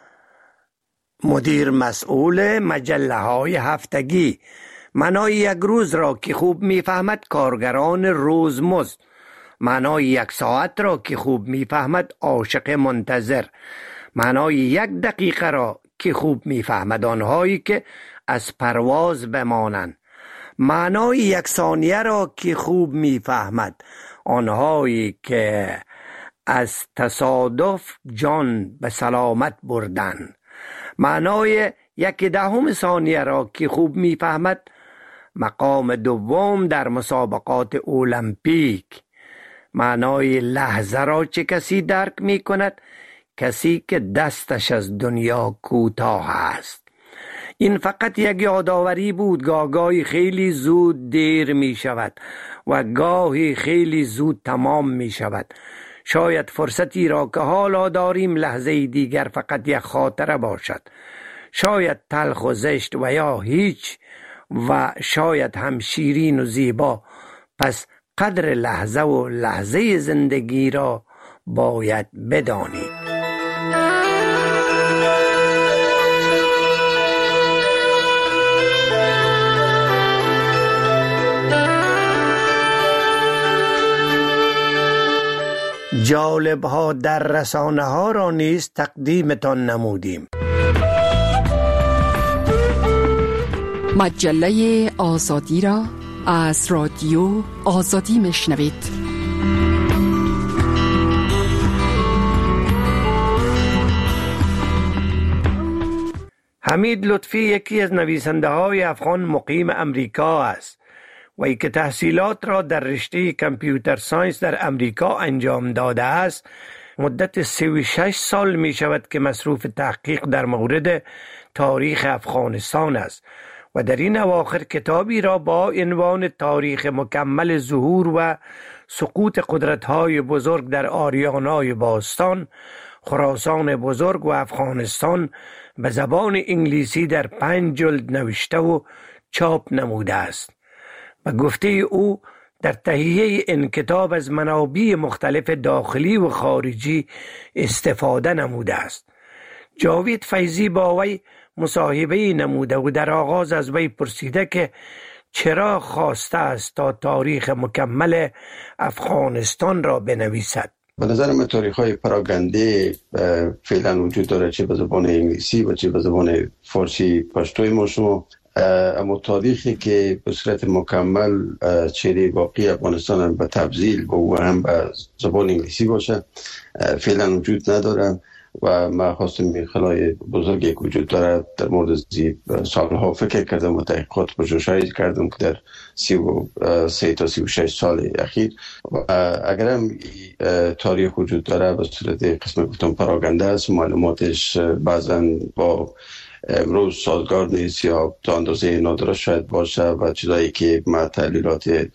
Speaker 15: مدیر مسئول مجله های هفتگی، معنای یک روز را که خوب میفهمد کارگران روزمزد، معنای یک ساعت را که خوب میفهمد عاشق منتظر، معنای یک دقیقه را که خوب میفهمد آنهایی که از پرواز بمانند، معنای یک ثانیه را که خوب میفهمد آنهایی که از تصادف جان به سلامت بردند، معنای یک دهم ثانیه را که خوب میفهمد مقام دوم در مسابقات المپیک، معنای لحظه را چه کسی درک می کند؟ کسی که دستش از دنیا کوتاه است. این فقط یک یادآوری بود. گاهی خیلی زود دیر می شود و گاهی خیلی زود تمام می شود. شاید فرصتی را که حالا داریم لحظه دیگر فقط یک خاطره باشد، شاید تلخ و زشت و یا هیچ، و شاید هم شیرین و زیبا. پس قدر لحظه و لحظه زندگی را باید بدانید. جالب ها در رسانه ها را نیز تقدیمتان نمودیم.
Speaker 14: مجله آزادی را از رادیو آزادی میشنوید.
Speaker 15: حمید لطفی یکی از نویسنده های افغان مقیم امریکا است و ای که تحصیلات را در رشته کامپیوتر ساینس در امریکا انجام داده است. مدت سی و شش سال می شود که مصروف تحقیق در مورد تاریخ افغانستان است و در این اواخر کتابی را با عنوان تاریخ مکمل ظهور و سقوط قدرت‌های بزرگ در آریانای باستان، خراسان بزرگ و افغانستان به زبان انگلیسی در پنج جلد نوشته و چاپ نموده است. و گفته او در تهیه این کتاب از منابع مختلف داخلی و خارجی استفاده نموده است. جاوید فیضی با وی مصاحبه نموده و در آغاز از وی پرسیده که چرا خواسته است تا تاریخ مکمل افغانستان را بنویسد.
Speaker 17: به نظر من تاریخ های پراگنده فعلا وجود داره، چه به زبان انگلیسی و چه به زبان فارسی پشتوی ما شما. اما تاریخی که به صورت مکمل چهره واقعی افغانستان به تفضیل و هم به زبان انگلیسی باشه فعلا وجود نداره و من خواستم خلای بزرگی که وجود داره در مورد زی سالها فکر کردم و تحقیقات پژوهش‌هایی کردم که در سی و سه تا سی و شش سال اخیر و اگر هم تاریخ وجود داره به صورت قسم گفتم پراگنده است، معلوماتش بعضا با امروز سازگار نیست یا تا اندازه نادرست شاید باشه و چیزایی که ما تحلیلات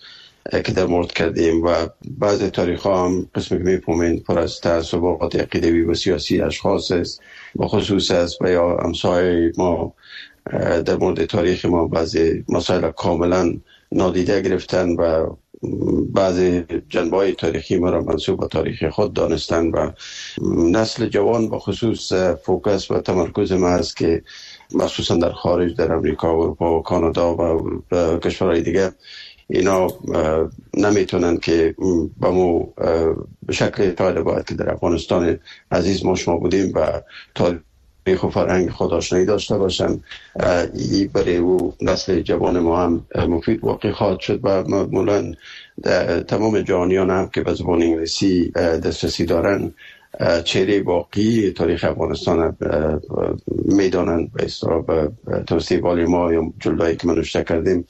Speaker 17: که در مورد کردیم و بعضی تاریخ ها هم قسمی که میفهمین پر از تعصبات عقیدوی و سیاسی اشخاص است و خصوص است و یا امثال ما در مورد تاریخ ما بعضی مسائل کاملا نادیده گرفتن و بعضی جنبه‌های تاریخی ما را منسوب به تاریخ خود دانستن و نسل جوان با خصوص فوکس و تمرکز ما است که مخصوصا در خارج در امریکا و اروپا و کانادا و کشورهای دیگه اینا نمیتونن که با مو به شکل طالب باید که در افغانستان عزیز ما شما بودیم و تاریخ و فرهنگ خود آشنایی داشته باشن. این برای او نسل جوان ما هم مفید واقع خواهد شد و معمولا تمام جهانیان هم که به زبان انگلیسی دسترسی دارن چهره واقعی تاریخ افغانستان میدانن به اصطلاح به توسط ما یا جلدایی که ما نوشته کردیم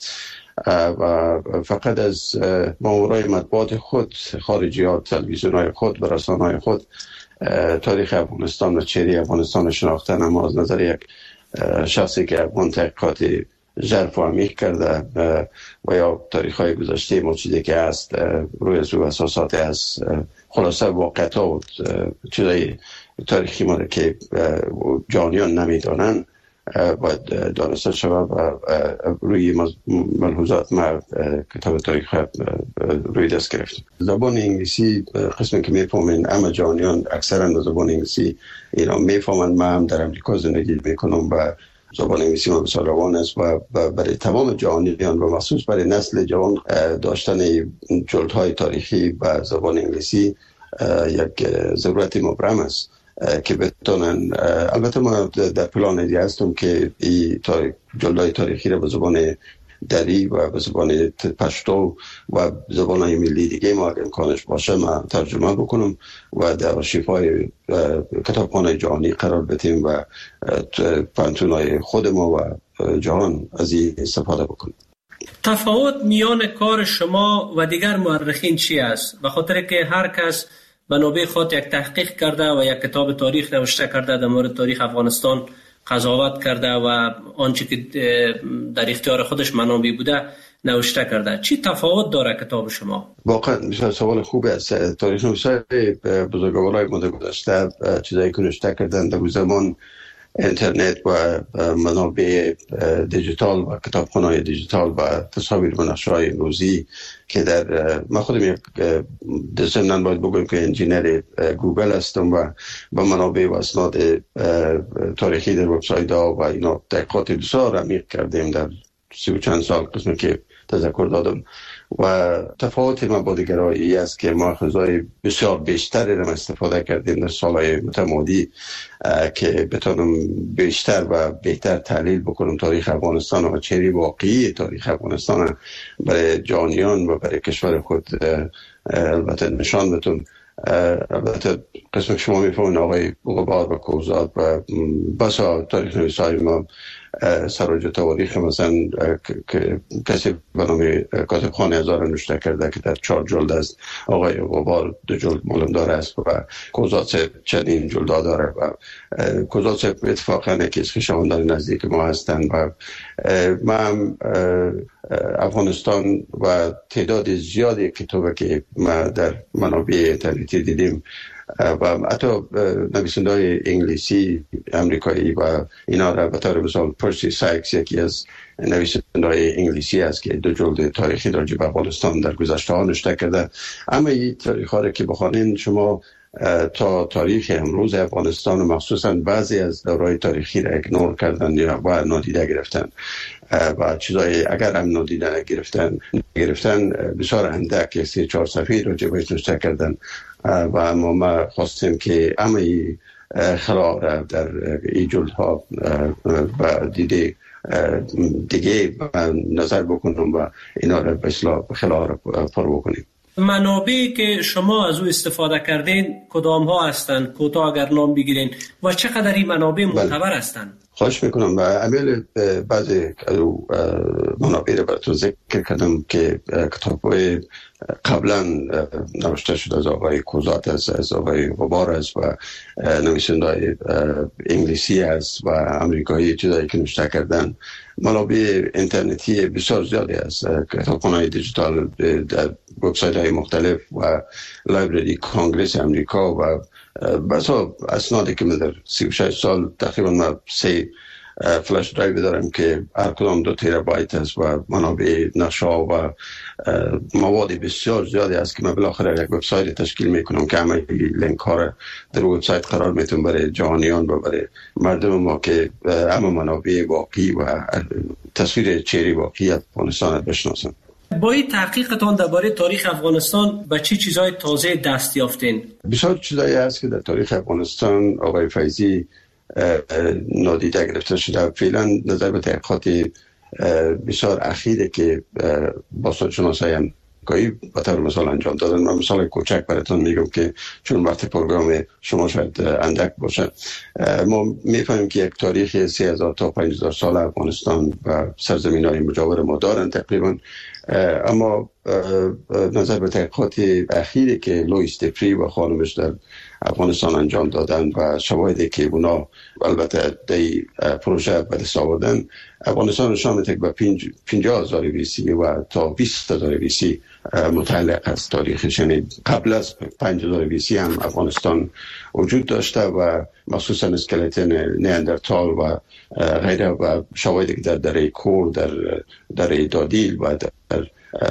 Speaker 17: و فقط از مامورای مطبوعات خود خارجیات تلویزیون‌های خود و رسانه‌های خود تاریخ افغانستان و چهره افغانستان شناختن، اما از نظر یک شخصی که افغان تحقیقات ژرف و عمیق کرده و یا تاریخ‌های گذشته ما چیزی که هست روی از او اساسات از خلاصه واقعیت ها و چیزای تاریخی ما که جانیان نمیدانن باید دانسته شود و روی ملحوظات ما کتاب تاریخ روی دست گرفتیم. زبان انگلیسی قسمی که میفهمین اما جانیان اکثرا زبان انگلیسی اینا میفهمند. من هم در امریکا زندگی میکنم و زبان انگلیسی ما بسیار روان است و برای تمام جهانیان و مخصوص برای نسل جوان داشتن جلدهای تاریخی و زبان انگلیسی یک ضرورت مبرم است که بتونن. البته ما در پلان دیگه هستم که این جلدهای تاریخی را به زبان دری و به زبان پشتو و زبان‌های ملی دیگه ما اگر امکانش باشه ما ترجمه بکنم و در آرشیف‌های کتابخانه‌های جهانی قرار بدیم و پانتون‌های خود ما و جهان از این استفاده بکنیم.
Speaker 19: تفاوت میان کار شما و دیگر مورخین چی است؟ به خاطر که هر کس به نوبه خود یک تحقیق کرده و یک کتاب تاریخ نوشته کرده در مورد تاریخ افغانستان قضاوت کرده و آنچه که در اختیار خودش منابع بوده نوشته کرده. چی تفاوت داره کتاب شما؟
Speaker 17: واقعا سوال خوبی است. تاریخ نویسای بزرگوارای ما در گذشته چیزایی که نوشته کردن در زمان اینترنت و منابع دیجیتال و کتابخانه‌های دیجیتال و تصاویر و نقشه‌های امروزی که در من خودم یک ضمناً باید بگویم که انجینر گوگل هستم و با منابع و اسناد تاریخی در وبسایت‌ها و اینا تحقیقات بسیار عمیق کردیم در سی و چند سال قسمی که تذکر دادم و تفاوت ما با دیگرایی است که ما خزای بسیار بیشتری را استفاده کردیم در سالهای متمادی که بتونم بیشتر و بهتر تحلیل بکنم تاریخ افغانستان و چهره واقعی تاریخ افغانستان برای جهانیان و برای کشور خود البته نشان بدم. البته قسم شما میفهمین آقای غبار و کوزاد و بسا تاریخ نویسای ما سراج تواریخ مثلا که کسی به نام کاتبخانه هزار نوشته کرده که در چهار جلد است. آقای غبار دو جلد معلمدار است و کوزاد صاحب چندین جلد داره و کوزاد صاحب اتفاقا یکی از خویشاوندان نزدیک ما هستند و ما هم افغانستان و تعداد زیادی کتابی که ما در منابع اینترنتی دیدیم و حتی نویسنده های انگلیسی امریکایی و اینا را به طور مثال پرسی سایکس یکی از نویسنده های انگلیسی است که دو جلد تاریخی راجع به افغانستان در گذشته ها نوشته کرده. اما این تاریخ ها را که بخوانین شما تا تاریخ امروز افغانستان و مخصوصا بعضی از دورهای تاریخی را اگنور کردن یا با نادیده گرفتن و چیزای اگر هم نادیده گرفتن گرفتن بسیار اندک سه چهار صفحه راجع بهش نوشته کردن و اما ما خواستیم که همه خلا را در این جلدها و دیده دیگه نظر بکنم و اینا را به اصلاح خلا را پر بکنیم.
Speaker 19: منابعی که شما از او استفاده کردین کدام ها هستند؟ کوتاه اگر نام بگیرین و چقدر این منابع معتبر هستند؟
Speaker 17: خواهش میکنم. و امیل بعضی منابع رو براتون ذکر کردم که کتاب‌های قبلا نوشته شده از آقای کوزات است، از آقای غبار است و نویسنده انگلیسی است و امریکایی چیزایی که نوشته کردن. منابع اینترنتی بسیار زیادی است، کتابخانه‌های دیجیتال در وبسایت‌های مختلف و لایبرری کانگرس امریکا و بسا اسنادی که من در سی و شش سال تقریبا ما سه فلش درایو دارم که هر کدام دو تیرابایت است و منابع نشا و مواد بسیار زیادی است که من بالاخره یک وبسایت تشکیل میکنم که همه لینک ها را در وبسایت قرار میتونم برای جهانیان و برای مردم ما که همه منابع واقعی و تصویر چهره واقعی افغانستان بشناسن.
Speaker 19: با این تحقیقتان درباره تاریخ افغانستان به چه چیزهای تازه دست یافتین؟
Speaker 17: بسیار چیزایی هست که در تاریخ افغانستان آقای فیضی نادیده گرفته شده. فعلا نظر به تحقیقات بسیار اخیره که باستانشناسای امریکایی به طور مثال انجام دادن. من مثال کوچک براتون میگم که چون وقت پروگرام شما شاید اندک باشه، ما میفهمیم که یک تاریخ سه هزار تا پنج هزار سال افغانستان و سرزمین‌های مجاور ما دارن تقریبا، اما نظر به تحقیقات اخیری که لوئیس دپری و خانمش در افغانستان انجام دادن و شواهدی که اونا البته در پروژه به دست آوردن، افغانستان نشان میده که به پنجاه هزار بیسی و تا بیست هزار بیسی متعلق است تاریخش. یعنی قبل از پنج هزار بیسی هم افغانستان وجود داشته و مخصوصا اسکلت نیاندرتال و غیره و شواهدی که در دره کور، در دره دادیل و در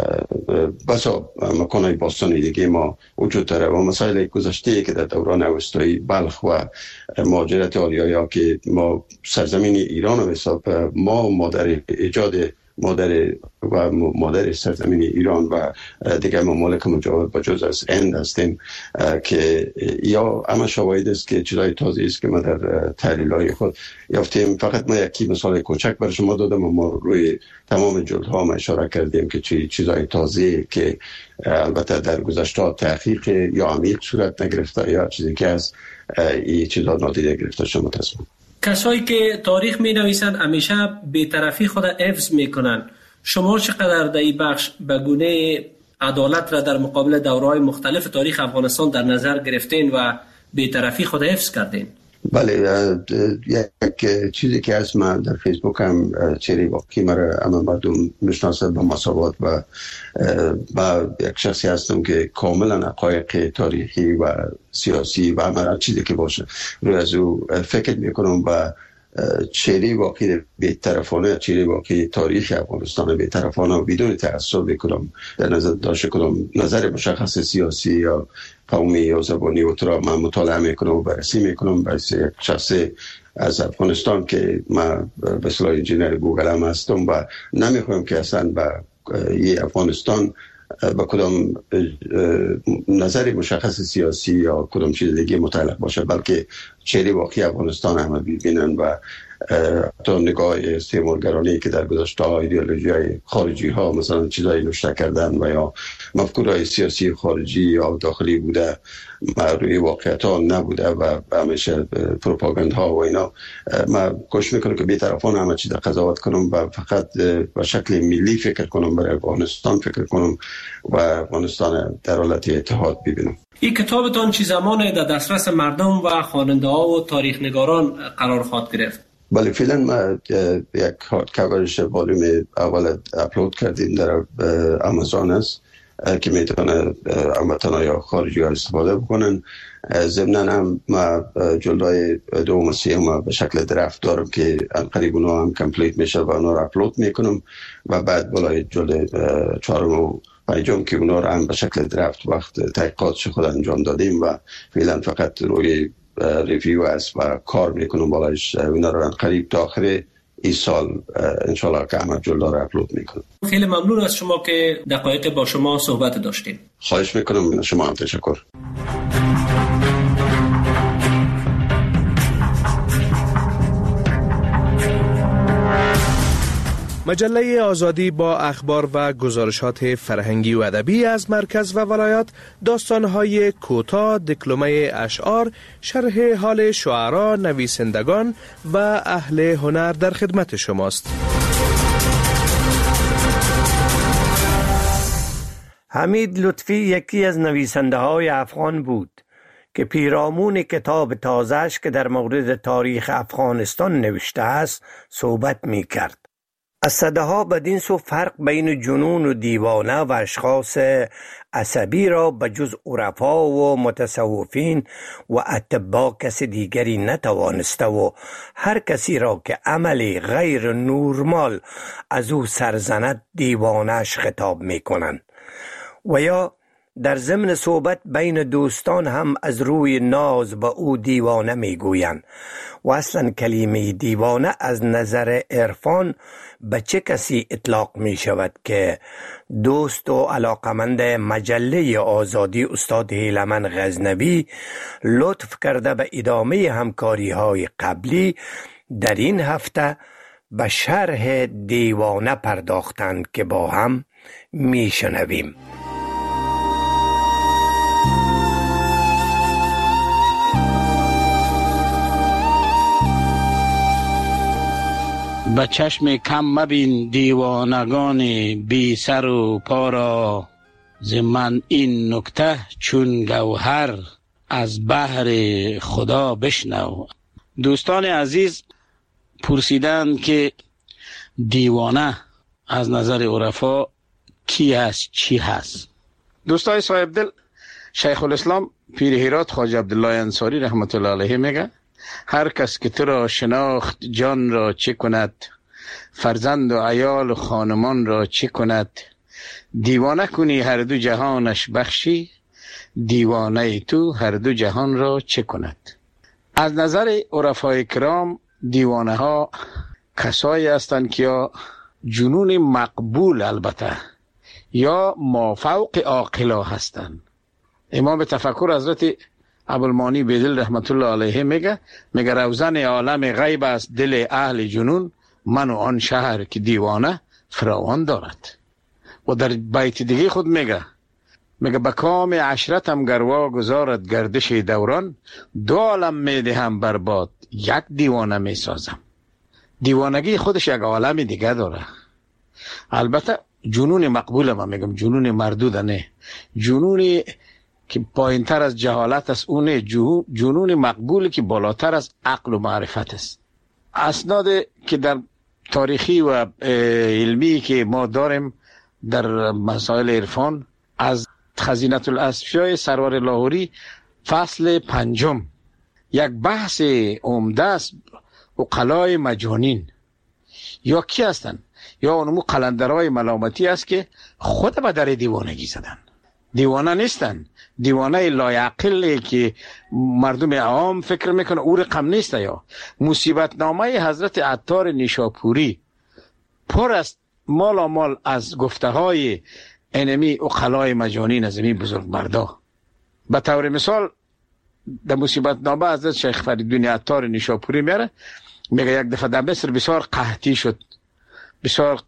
Speaker 17: بسا مکانهای باستانی دیگه ما وجود داره و مسائل گذشته که در دوران اوستایی بلخ و مهاجرت آریایی که ما سرزمین ایران و حساب ما مادر ایجاد مادر و مادر سرزمین ایران و دیگر ممالک مجاور با جز از هند هستیم که یا همه شواهد است که چیزای تازه است که ما در تحلیل‌های خود یافتیم. فقط ما یکی مثال کوچک برای شما دادم و ما روی تمام جلدها ما اشاره کردیم که چی چیزای تازه که البته در گذشته تحقیق یا عمیق صورت نگرفته یا چیزی که از این چیزا نادیده گرفته شما تصمیم.
Speaker 19: کسایی که تاریخ می نویسند همیشه بی‌طرفی خود حفظ می کنند. شما چقدر در این بخش به گونه عدالت را در مقابل دوره‌های مختلف تاریخ افغانستان در نظر گرفتین و بی‌طرفی خود حفظ کردین؟
Speaker 17: بله، یک چیزی که از من در فیسبوک هم چهره واقعی مرا همه مردم میشناسند با مساوات و با یک شخصی هستم که کاملا حقایق تاریخی و سیاسی و همه چیزی که باشه روی از او فکر میکنم و چهره واقعی بی‌طرفانه، چهره واقعی تاریخ افغانستان بی‌طرفانه و بدون تعصب میکنم در نظر داشته کنم نظر مشخص سیاسی یا قومی یا زبانی و ترا من مطالعه میکنم و بررسی میکنم برای یک شخص از افغانستان که من به اصطلاح انجینر گوگل هم هستم و نمیخوام که اصلا با یه افغانستان با کدام نظر مشخص سیاسی یا کدام چیز دیگه متعلق باشه، بلکه چهره واقعی افغانستان همه ببینن و حتی نگاه استعمارگرانی که در گذشته ایدئولوژی های خارجی ها مثلا چیزایی نوشته کردن و یا مفکورهای سیاسی خارجی یا داخلی بوده روی واقعیت ها نبوده و همیشه پروپاگاند ها و اینا. من کوشش میکنم که بی‌طرفان همه چیز قضاوت کنم و فقط به شکل ملی فکر کنم، برای افغانستان فکر کنم و افغانستان در حالت اتحاد ببینم.
Speaker 19: این کتابتان چه زمان در دسترس مردم و خواننده ها و تاریخ نگاران قرار خواهد گرفت؟
Speaker 17: بله، فعلا ما یک هارد کاورش والوم اول اپلود کردیم در آمازون است که میتونه هموطنان یا خارجی ها استفاده بکنن. ضمناً هم ما جلدای دوم و سوم به شکل درفت دارم که قریب اونا هم کمپلیت میشه و اونا رو اپلود میکنم و بعد بالای جلد چهارم و پنجم که اونا رو هم به شکل درفت وقت تحقیقاتش خود انجام دادیم و فعلا فقط روی ریویو است و کار میکنم بالایش. اونا رو قریب تا آخر این سال انشالله که همه جلدا رو اپلود میکنم.
Speaker 19: خیلی ممنون از شما که دقایق با شما صحبت داشتیم.
Speaker 17: خواهش میکنم. شما هم تشکر.
Speaker 20: مجله آزادی با اخبار و گزارشات فرهنگی و ادبی از مرکز و ولایات، داستان‌های کوتاه، دکلمه اشعار، شرح حال شعرا، نویسندگان و اهل هنر در خدمت شماست.
Speaker 15: حمید لطفی یکی از نویسنده های افغان بود که پیرامون کتاب تازه‌اش که در مورد تاریخ افغانستان نوشته است صحبت می کرد. از صداها بدین سو فرق بین جنون و دیوانه و اشخاص عصبی را بجز عرفا و متصوفین و اتباع کسی دیگری نتوانسته و هر کسی را که عملی غیر نورمال از او سرزند دیوانه‌اش خطاب می کنند. و یا در ضمن صحبت بین دوستان هم از روی ناز به او دیوانه می گویند و اصلا کلمه دیوانه از نظر عرفان به چه کسی اطلاق می شود که دوست و علاقمند مجله آزادی استاد هیلمن غزنوی لطف کرده به ادامه همکاری های قبلی در این هفته به شرح دیوانه پرداختند که با هم می شنویم.
Speaker 18: به چشم کم مبین دیوانگان بی سر و پا را، ز من این نکته چون گوهر از بحر خدا بشنو. دوستان عزیز پرسیدند که دیوانه از نظر عرفا کی است، چی هست؟ دوستای صاحب دل، شیخ الاسلام پیر هرات خواجه عبدالله انصاری رحمت الله علیه میگه هر کس که تو را شناخت جان را چه کند، فرزند و عیال و خانمان را چه کند، دیوانه کنی هر دو جهانش بخشی، دیوانه تو هر دو جهان را چه کند. از نظر عرفای کرام دیوانه ها کسایی هستند که یا جنون مقبول البته یا مافوق عاقلا هستند. امام تفکر حضرت ابوالمانی بیدل رحمت الله علیه میگه میگه روزن عالم غیب است دل اهل جنون، من و آن شهر که دیوانه فراوان دارد. و در بیت دیگه خود میگه میگه به کام عشرتم گروا گذارد گردش دوران، دو عالم میدهم برباد یک دیوانه میسازم. دیوانگی خودش یک عالم دیگه داره. البته جنون مقبول ما میگم، جنون مردود نه، جنونی که پایین تر از جهالت است اونه، جنون مقبولی که بالاتر از عقل و معرفت است. اسناد که در تاریخی و علمی که ما داریم در مسائل عرفان از خزینة الاسفیاء سرور لاهوری فصل پنجم یک بحث عمده است. عقلای مجانین یا کی هستن؟ یا اونمو قلندرهای ملامتی است که خود به در دیوانگی زدن. دیوانه نیستن، دیوانه لایعقل که مردم عام فکر میکنه او رقم نیست. یا مصیبت نامه حضرت عطار نیشاپوری پر است مالا مال از گفته های انمی عقلای مجانین از این بزرگ مردا. به طور مثال در مصیبت نامه حضرت شیخ فریدون عطار نیشاپوری میره میگه یک دفعه در مصر بسیار قحطی شد، بسیار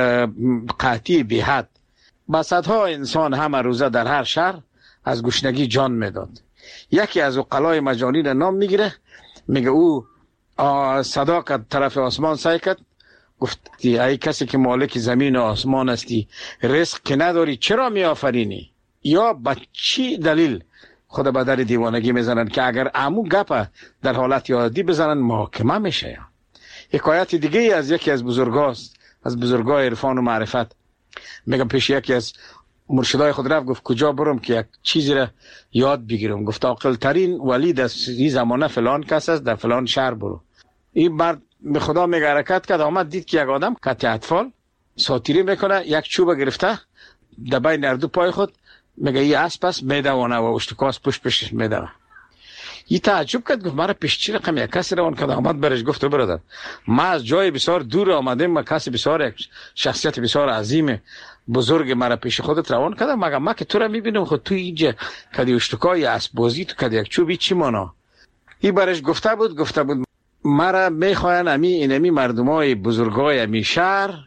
Speaker 18: قحطی بی حد. با صدها انسان همه روزه در هر شهر از گشنگی جان میداد. یکی از عقلای مجانین نام میگیره میگه او صدا کرد طرف آسمان سعی کرد، گفت ای کسی که مالک زمین و آسمان هستی رزق که نداری چرا می آفرینی؟ یا با چی دلیل خود به در دیوانگی میزنن که اگر امو گپ در حالت عادی بزنن محاکمه میشه. حکایت دیگه از یکی از بزرگاست، از بزرگای عرفان و معرفت، میگم پیش یکی از مرشدای خود رفت، گفت کجا برم که یک چیزی را یاد بگیرم؟ گفت عاقل ترین ولی در این زمانه فلان کس است، در فلان شهر برو. این مرد به خدا میگه حرکت کرد، آمد دید که یک آدم قطع اطفال ساتیری میکنه، یک چوب گرفته در بین اردو پای خود میگه این اسب است میدوانه و اشتکاس پشت پشتش میدوه. این تعجب کرد، گفت مرا پیش چی رقم یک کسی روان کرد؟ آمد برش گفت برادر ما از جای بسیار دور آمدیم، ما کسی بسیار شخصیت بسیار عظیم بزرگ مرا پیش خودت روان کرد، مگه ما که تو را میبینم خود تو اینجا کدی اشتکای اسب بازی تو کدی یک چوبی چی مانا؟ این برش گفته بود گفته بود مرا میخواین امی اینمی مردمای بزرگای امی شهر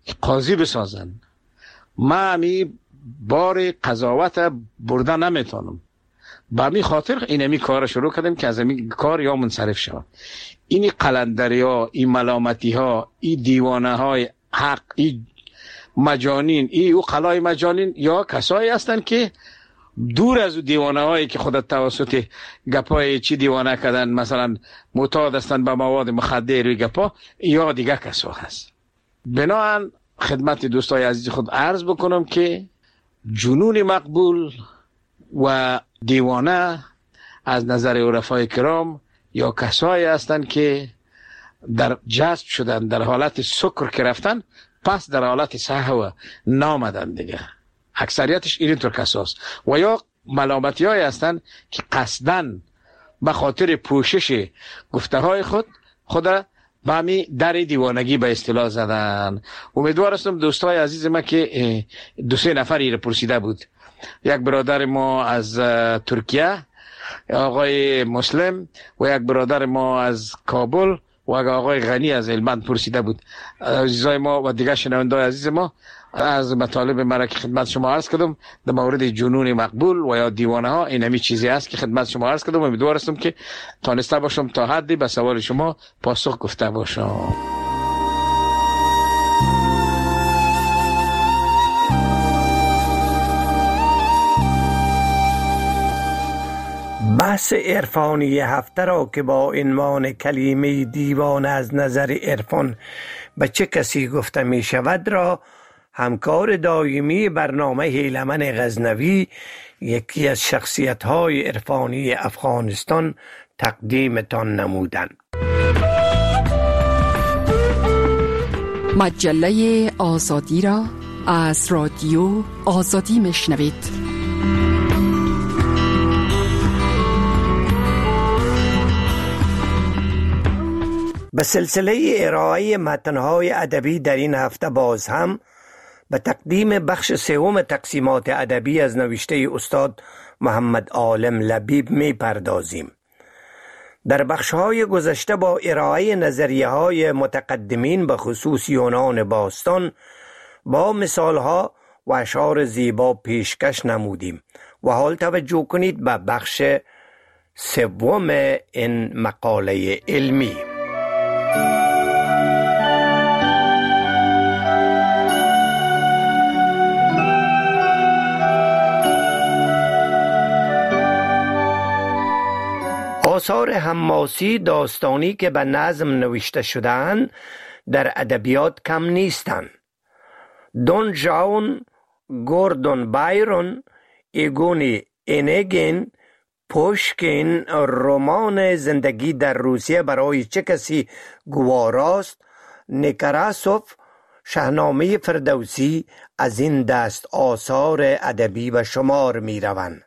Speaker 18: قاضی بسازن. من می بار قضاوت برده نمیتونم، با می خاطر اینمی کار شروع کردم که از این کار یا منصرف شوم. این قلندری ها، این ملامتی ها، این دیوانه های حق، این مجانین، این او قلای مجانین یا کسایی هستند که دور از دیوانه هایی که خودت توسط گپای چی دیوانه کردن، مثلا معتاد هستند به مواد مخدر و گپا، یا دیگه کسا هست. بنابراین خدمت دوستای عزیز خود عرض بکنم که جنون مقبول و دیوانه از نظر عرفای کرام یا کسایی هستند که در جذب شدن، در حالت سکر که رفتن، پس در حالت سهو نامدن دیگه. اکثریتش اینطور کساست. و یا ملامتی های هستند که قصدن به خاطر پوشش گفته های خود خود به همی در دیوانگی به اصطلاح زدن. امیدوار هستم دوستای عزیز ما که دو سه نفری رو پرسیده بود. یک برادر ما از ترکیه آقای مسلم و یک برادر ما از کابل و آقای غنی از هلمند پرسیده بود. عزیزای ما و دیگه شنوندای عزیز ما، از مطالب مرا که خدمت شما عرض کردم در مورد جنون مقبول و یا دیوانه ها، این همی چیزی است که خدمت شما عرض کردم. امیدوار هستم که تانسته باشم تا حدی به سوال شما پاسخ گفته باشم.
Speaker 15: بحث عرفانی هفته را که با عنوان کلمه دیوانه از نظر عرفان به چه کسی گفته می شود را همکار دائمی برنامه هیلمن غزنوی، یکی از شخصیت های عرفانی افغانستان، تقدیمتان نمودند.
Speaker 14: مجله آزادی را از رادیو آزادی میشنوید.
Speaker 15: به سلسله ارائه متن‌های ادبی در این هفته باز هم به تقدیم بخش سوم تقسیمات ادبی از نوشته استاد محمد عالم لبیب می پردازیم. در بخش‌های گذشته با ارائه نظریه‌های متقدمین به خصوص یونان باستان با مثال‌ها و اشعار زیبا پیشکش نمودیم و حال توجه کنید به بخش سوم این مقاله علمی. آثار حماسی داستانی که به نظم نوشته شده‌اند در ادبیات کم نیستند. دون ژوان، گوردون بایرون، ایگون اینگین، پوشکین، رمان زندگی در روسیه برای چه کسی گواراست، نیکراسوف، شاهنامه فردوسی از این دست آثار ادبی به شمار می روند.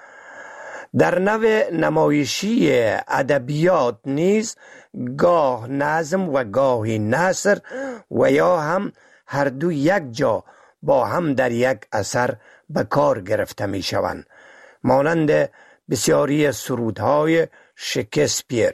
Speaker 15: در نوع نمایشی ادبیات نیز گاه نظم و گاهی نثر و یا هم هر دو یک جا با هم در یک اثر به کار گرفته می شوند، مانند بسیاری سرودهای شکسپیر.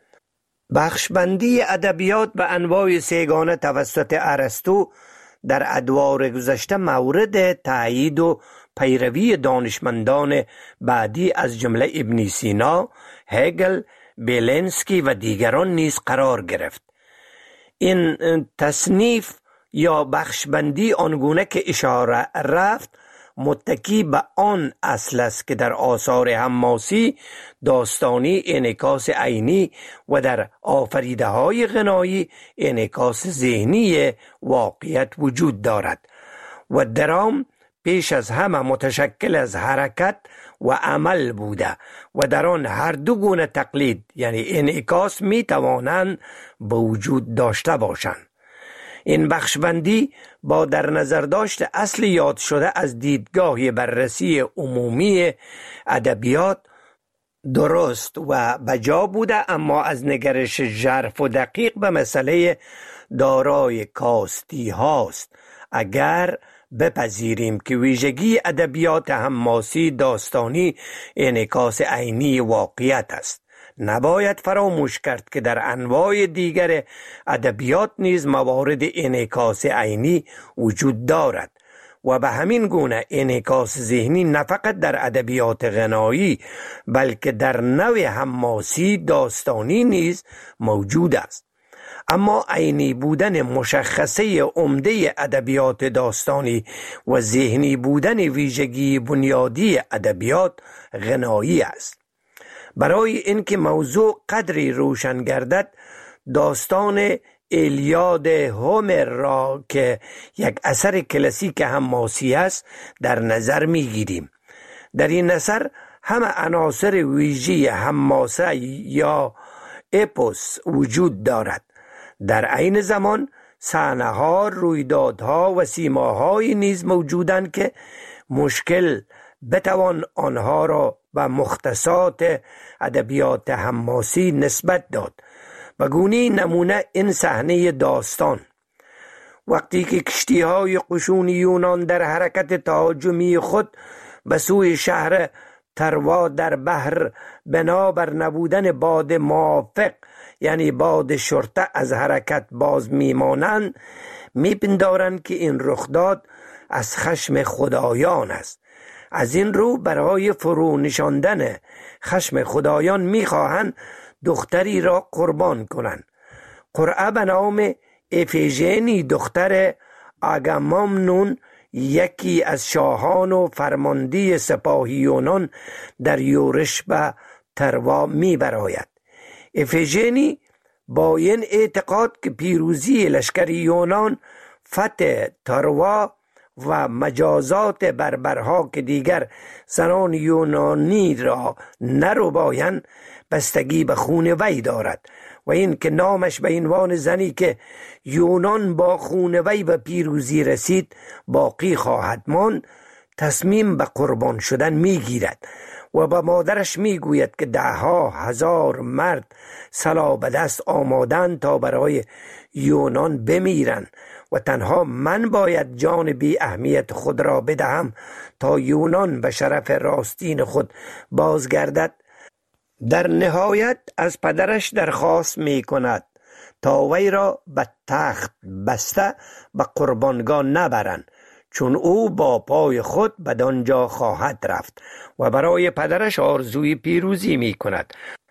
Speaker 15: بخشبندی ادبیات به انواع سیگانه توسط ارسطو در ادوار گذشته مورد تأیید و پیروی دانشمندان بعدی از جمله ابن سینا، هگل، بیلنسکی و دیگران نیز قرار گرفت. این تصنیف یا بخشبندی آنگونه که اشاره رفت متکی به آن اصل است که در آثار حماسی داستانی انعکاس عینی و در آفریده های غنایی انعکاس ذهنی واقعیت وجود دارد و درام پیش از همه متشکل از حرکت و عمل بوده و در آن هر دو گونه تقلید یعنی انعکاس می توانند به وجود داشته باشند. این بخشبندی با در نظر داشت اصل یاد شده از دیدگاه بررسی عمومی ادبیات درست و بجا بوده، اما از نگرش ژرف و دقیق به مسئله دارای کاستی هاست. اگر بپذیریم که ویژگی ادبیات حماسی داستانی انعکاس عینی واقعیت است، نباید فراموش کرد که در انواع دیگر ادبیات نیز موارد انعکاس عینی وجود دارد و به همین گونه انعکاس ذهنی نه فقط در ادبیات غنایی بلکه در نوع حماسی داستانی نیز موجود است. اما عینی بودن مشخصه عمده ادبیات داستانی و ذهنی بودن ویژگی بنیادی ادبیات غنایی است. برای اینکه موضوع قدری روشن گردد، داستان ایلیاد هومر را که یک اثر کلاسیک حماسی است در نظر میگیریم. در این اثر همه عناصر ویژه حماسه یا اپوس وجود دارد. در عین زمان صحنه‌ها، رویدادها و سیماهایی نیز موجودند که مشکل بتوان آنها را به مختصات ادبیات حماسی نسبت داد. و گونه نمونه این صحنه داستان وقتی که کشتی‌های قشون یونان در حرکت تهاجمی خود به سوی شهر تروا در بحر بنابر نبودن باد موافق یعنی باد شرطه از حرکت باز میمانند، میپندارند که این رخداد از خشم خدایان است. از این رو برای فرو نشاندن خشم خدایان میخواهند دختری را قربان کنند. قرعه به نام افیژنی دختر آگامامنون یکی از شاهان و فرمانده سپاه یونان در یورش به تروا می براید. افیژنی با این اعتقاد که پیروزی لشکر یونان، فتح تروا و مجازات بربرها که دیگر زنان یونانی را نربایند بستگی به خون وی دارد و این که نامش به عنوان زنی که یونان با خون وی به پیروزی رسید باقی خواهد ماند، تصمیم به قربان شدن میگیرد و به مادرش میگوید که ده ها هزار مرد سلاح به دست آمادند تا برای یونان بمیرند و تنها من باید جان بی اهمیت خود را بدهم تا یونان به شرف راستین خود بازگردد. در نهایت از پدرش درخواست می کند تا وی را به تخت بسته به قربانگاه نبرند، چون او با پای خود بدانجا خواهد رفت و برای پدرش آرزوی پیروزی می کند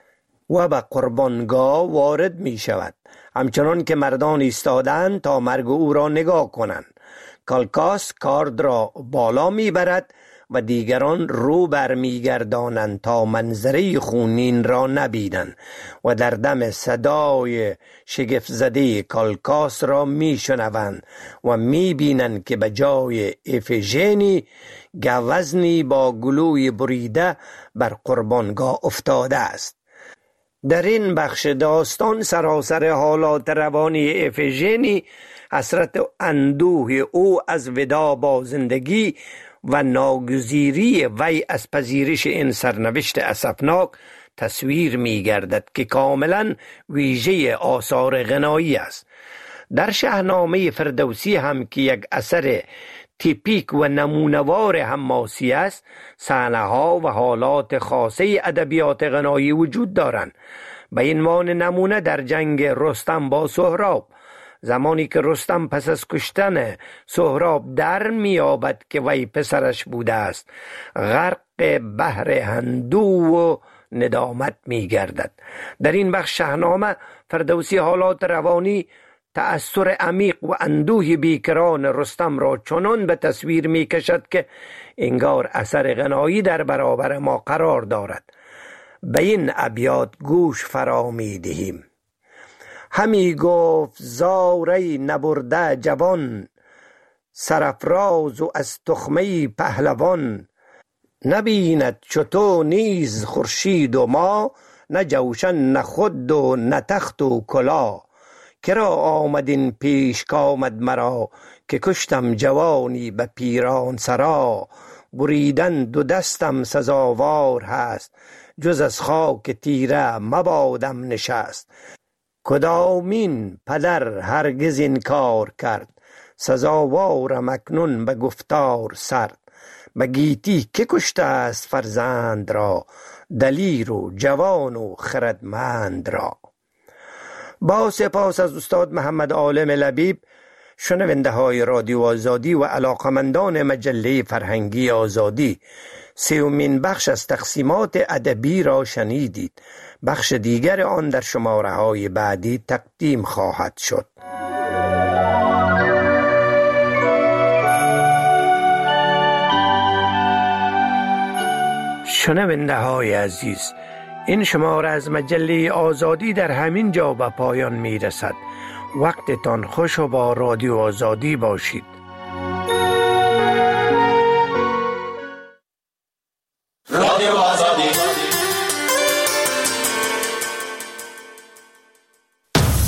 Speaker 15: و به قربانگاه وارد می شود. همچنان که مردان ایستادند تا مرگ او را نگاه کنند، کالکاس کارد را بالا می برد و دیگران رو بر می گردانند تا منظره خونین را نبینند و در دم صدای شگفت زده کالکاس را می شنوند و می بینند که به جای افیژنی گوزنی با گلوی بریده بر قربانگاه افتاده است. در این بخش داستان سراسر حالات روانی افیژنی، حسرت و اندوه او از وداع با زندگی و ناگزیری وی از پذیرش این سرنوشت اسفناک تصویر می گردد که کاملا ویژه آثار غنایی است. در شاهنامه فردوسی هم که یک اثر تیپیک و نمونوار حماسی است، صحنه‌ها و حالات خاصه ادبیات غنایی وجود دارند. به این عنوان نمونه در جنگ رستم با سهراب، زمانی که رستم پس از کشتن سهراب در میابد که وی پسرش بوده است، غرق بحر هندو و ندامت میگردد. در این بخش شاهنامه فردوسی حالات روانی، تأثیر عمیق و اندوه بیکران رستم را چنان به تصویر می کشد که انگار اثر غنایی در برابر ما قرار دارد. به این ابیات گوش فرا می دهیم. همی گفت زاری نبرده جوان، سرفراز و از تخمه پهلوان. نبیند چطور نیز خورشید و ما، نه جوشن نه خود و نه تخت و کلا. کرا آمدین پیش کامد مرا، که کشتم جوانی به پیران سرا. بریدن دو دستم سزاوار هست، جز از خاک تیره مبادم نشست. کدامین پدر هرگز این کار کرد، سزاوارم اکنون به گفتار سرد. به گیتی که کشته است فرزند را، دلیر و جوان و خردمند را. با سپاس از استاد محمد عالم لبیب، شنونده های رادیو آزادی و علاقمندان مجله فرهنگی آزادی، سومین بخش از تقسیمات ادبی را شنیدید. بخش دیگر آن در شماره های بعدی تقدیم خواهد شد. شنونده های عزیز، این شماره از مجله آزادی در همین جا به پایان می رسد. وقتتان خوش و با رادیو آزادی باشید.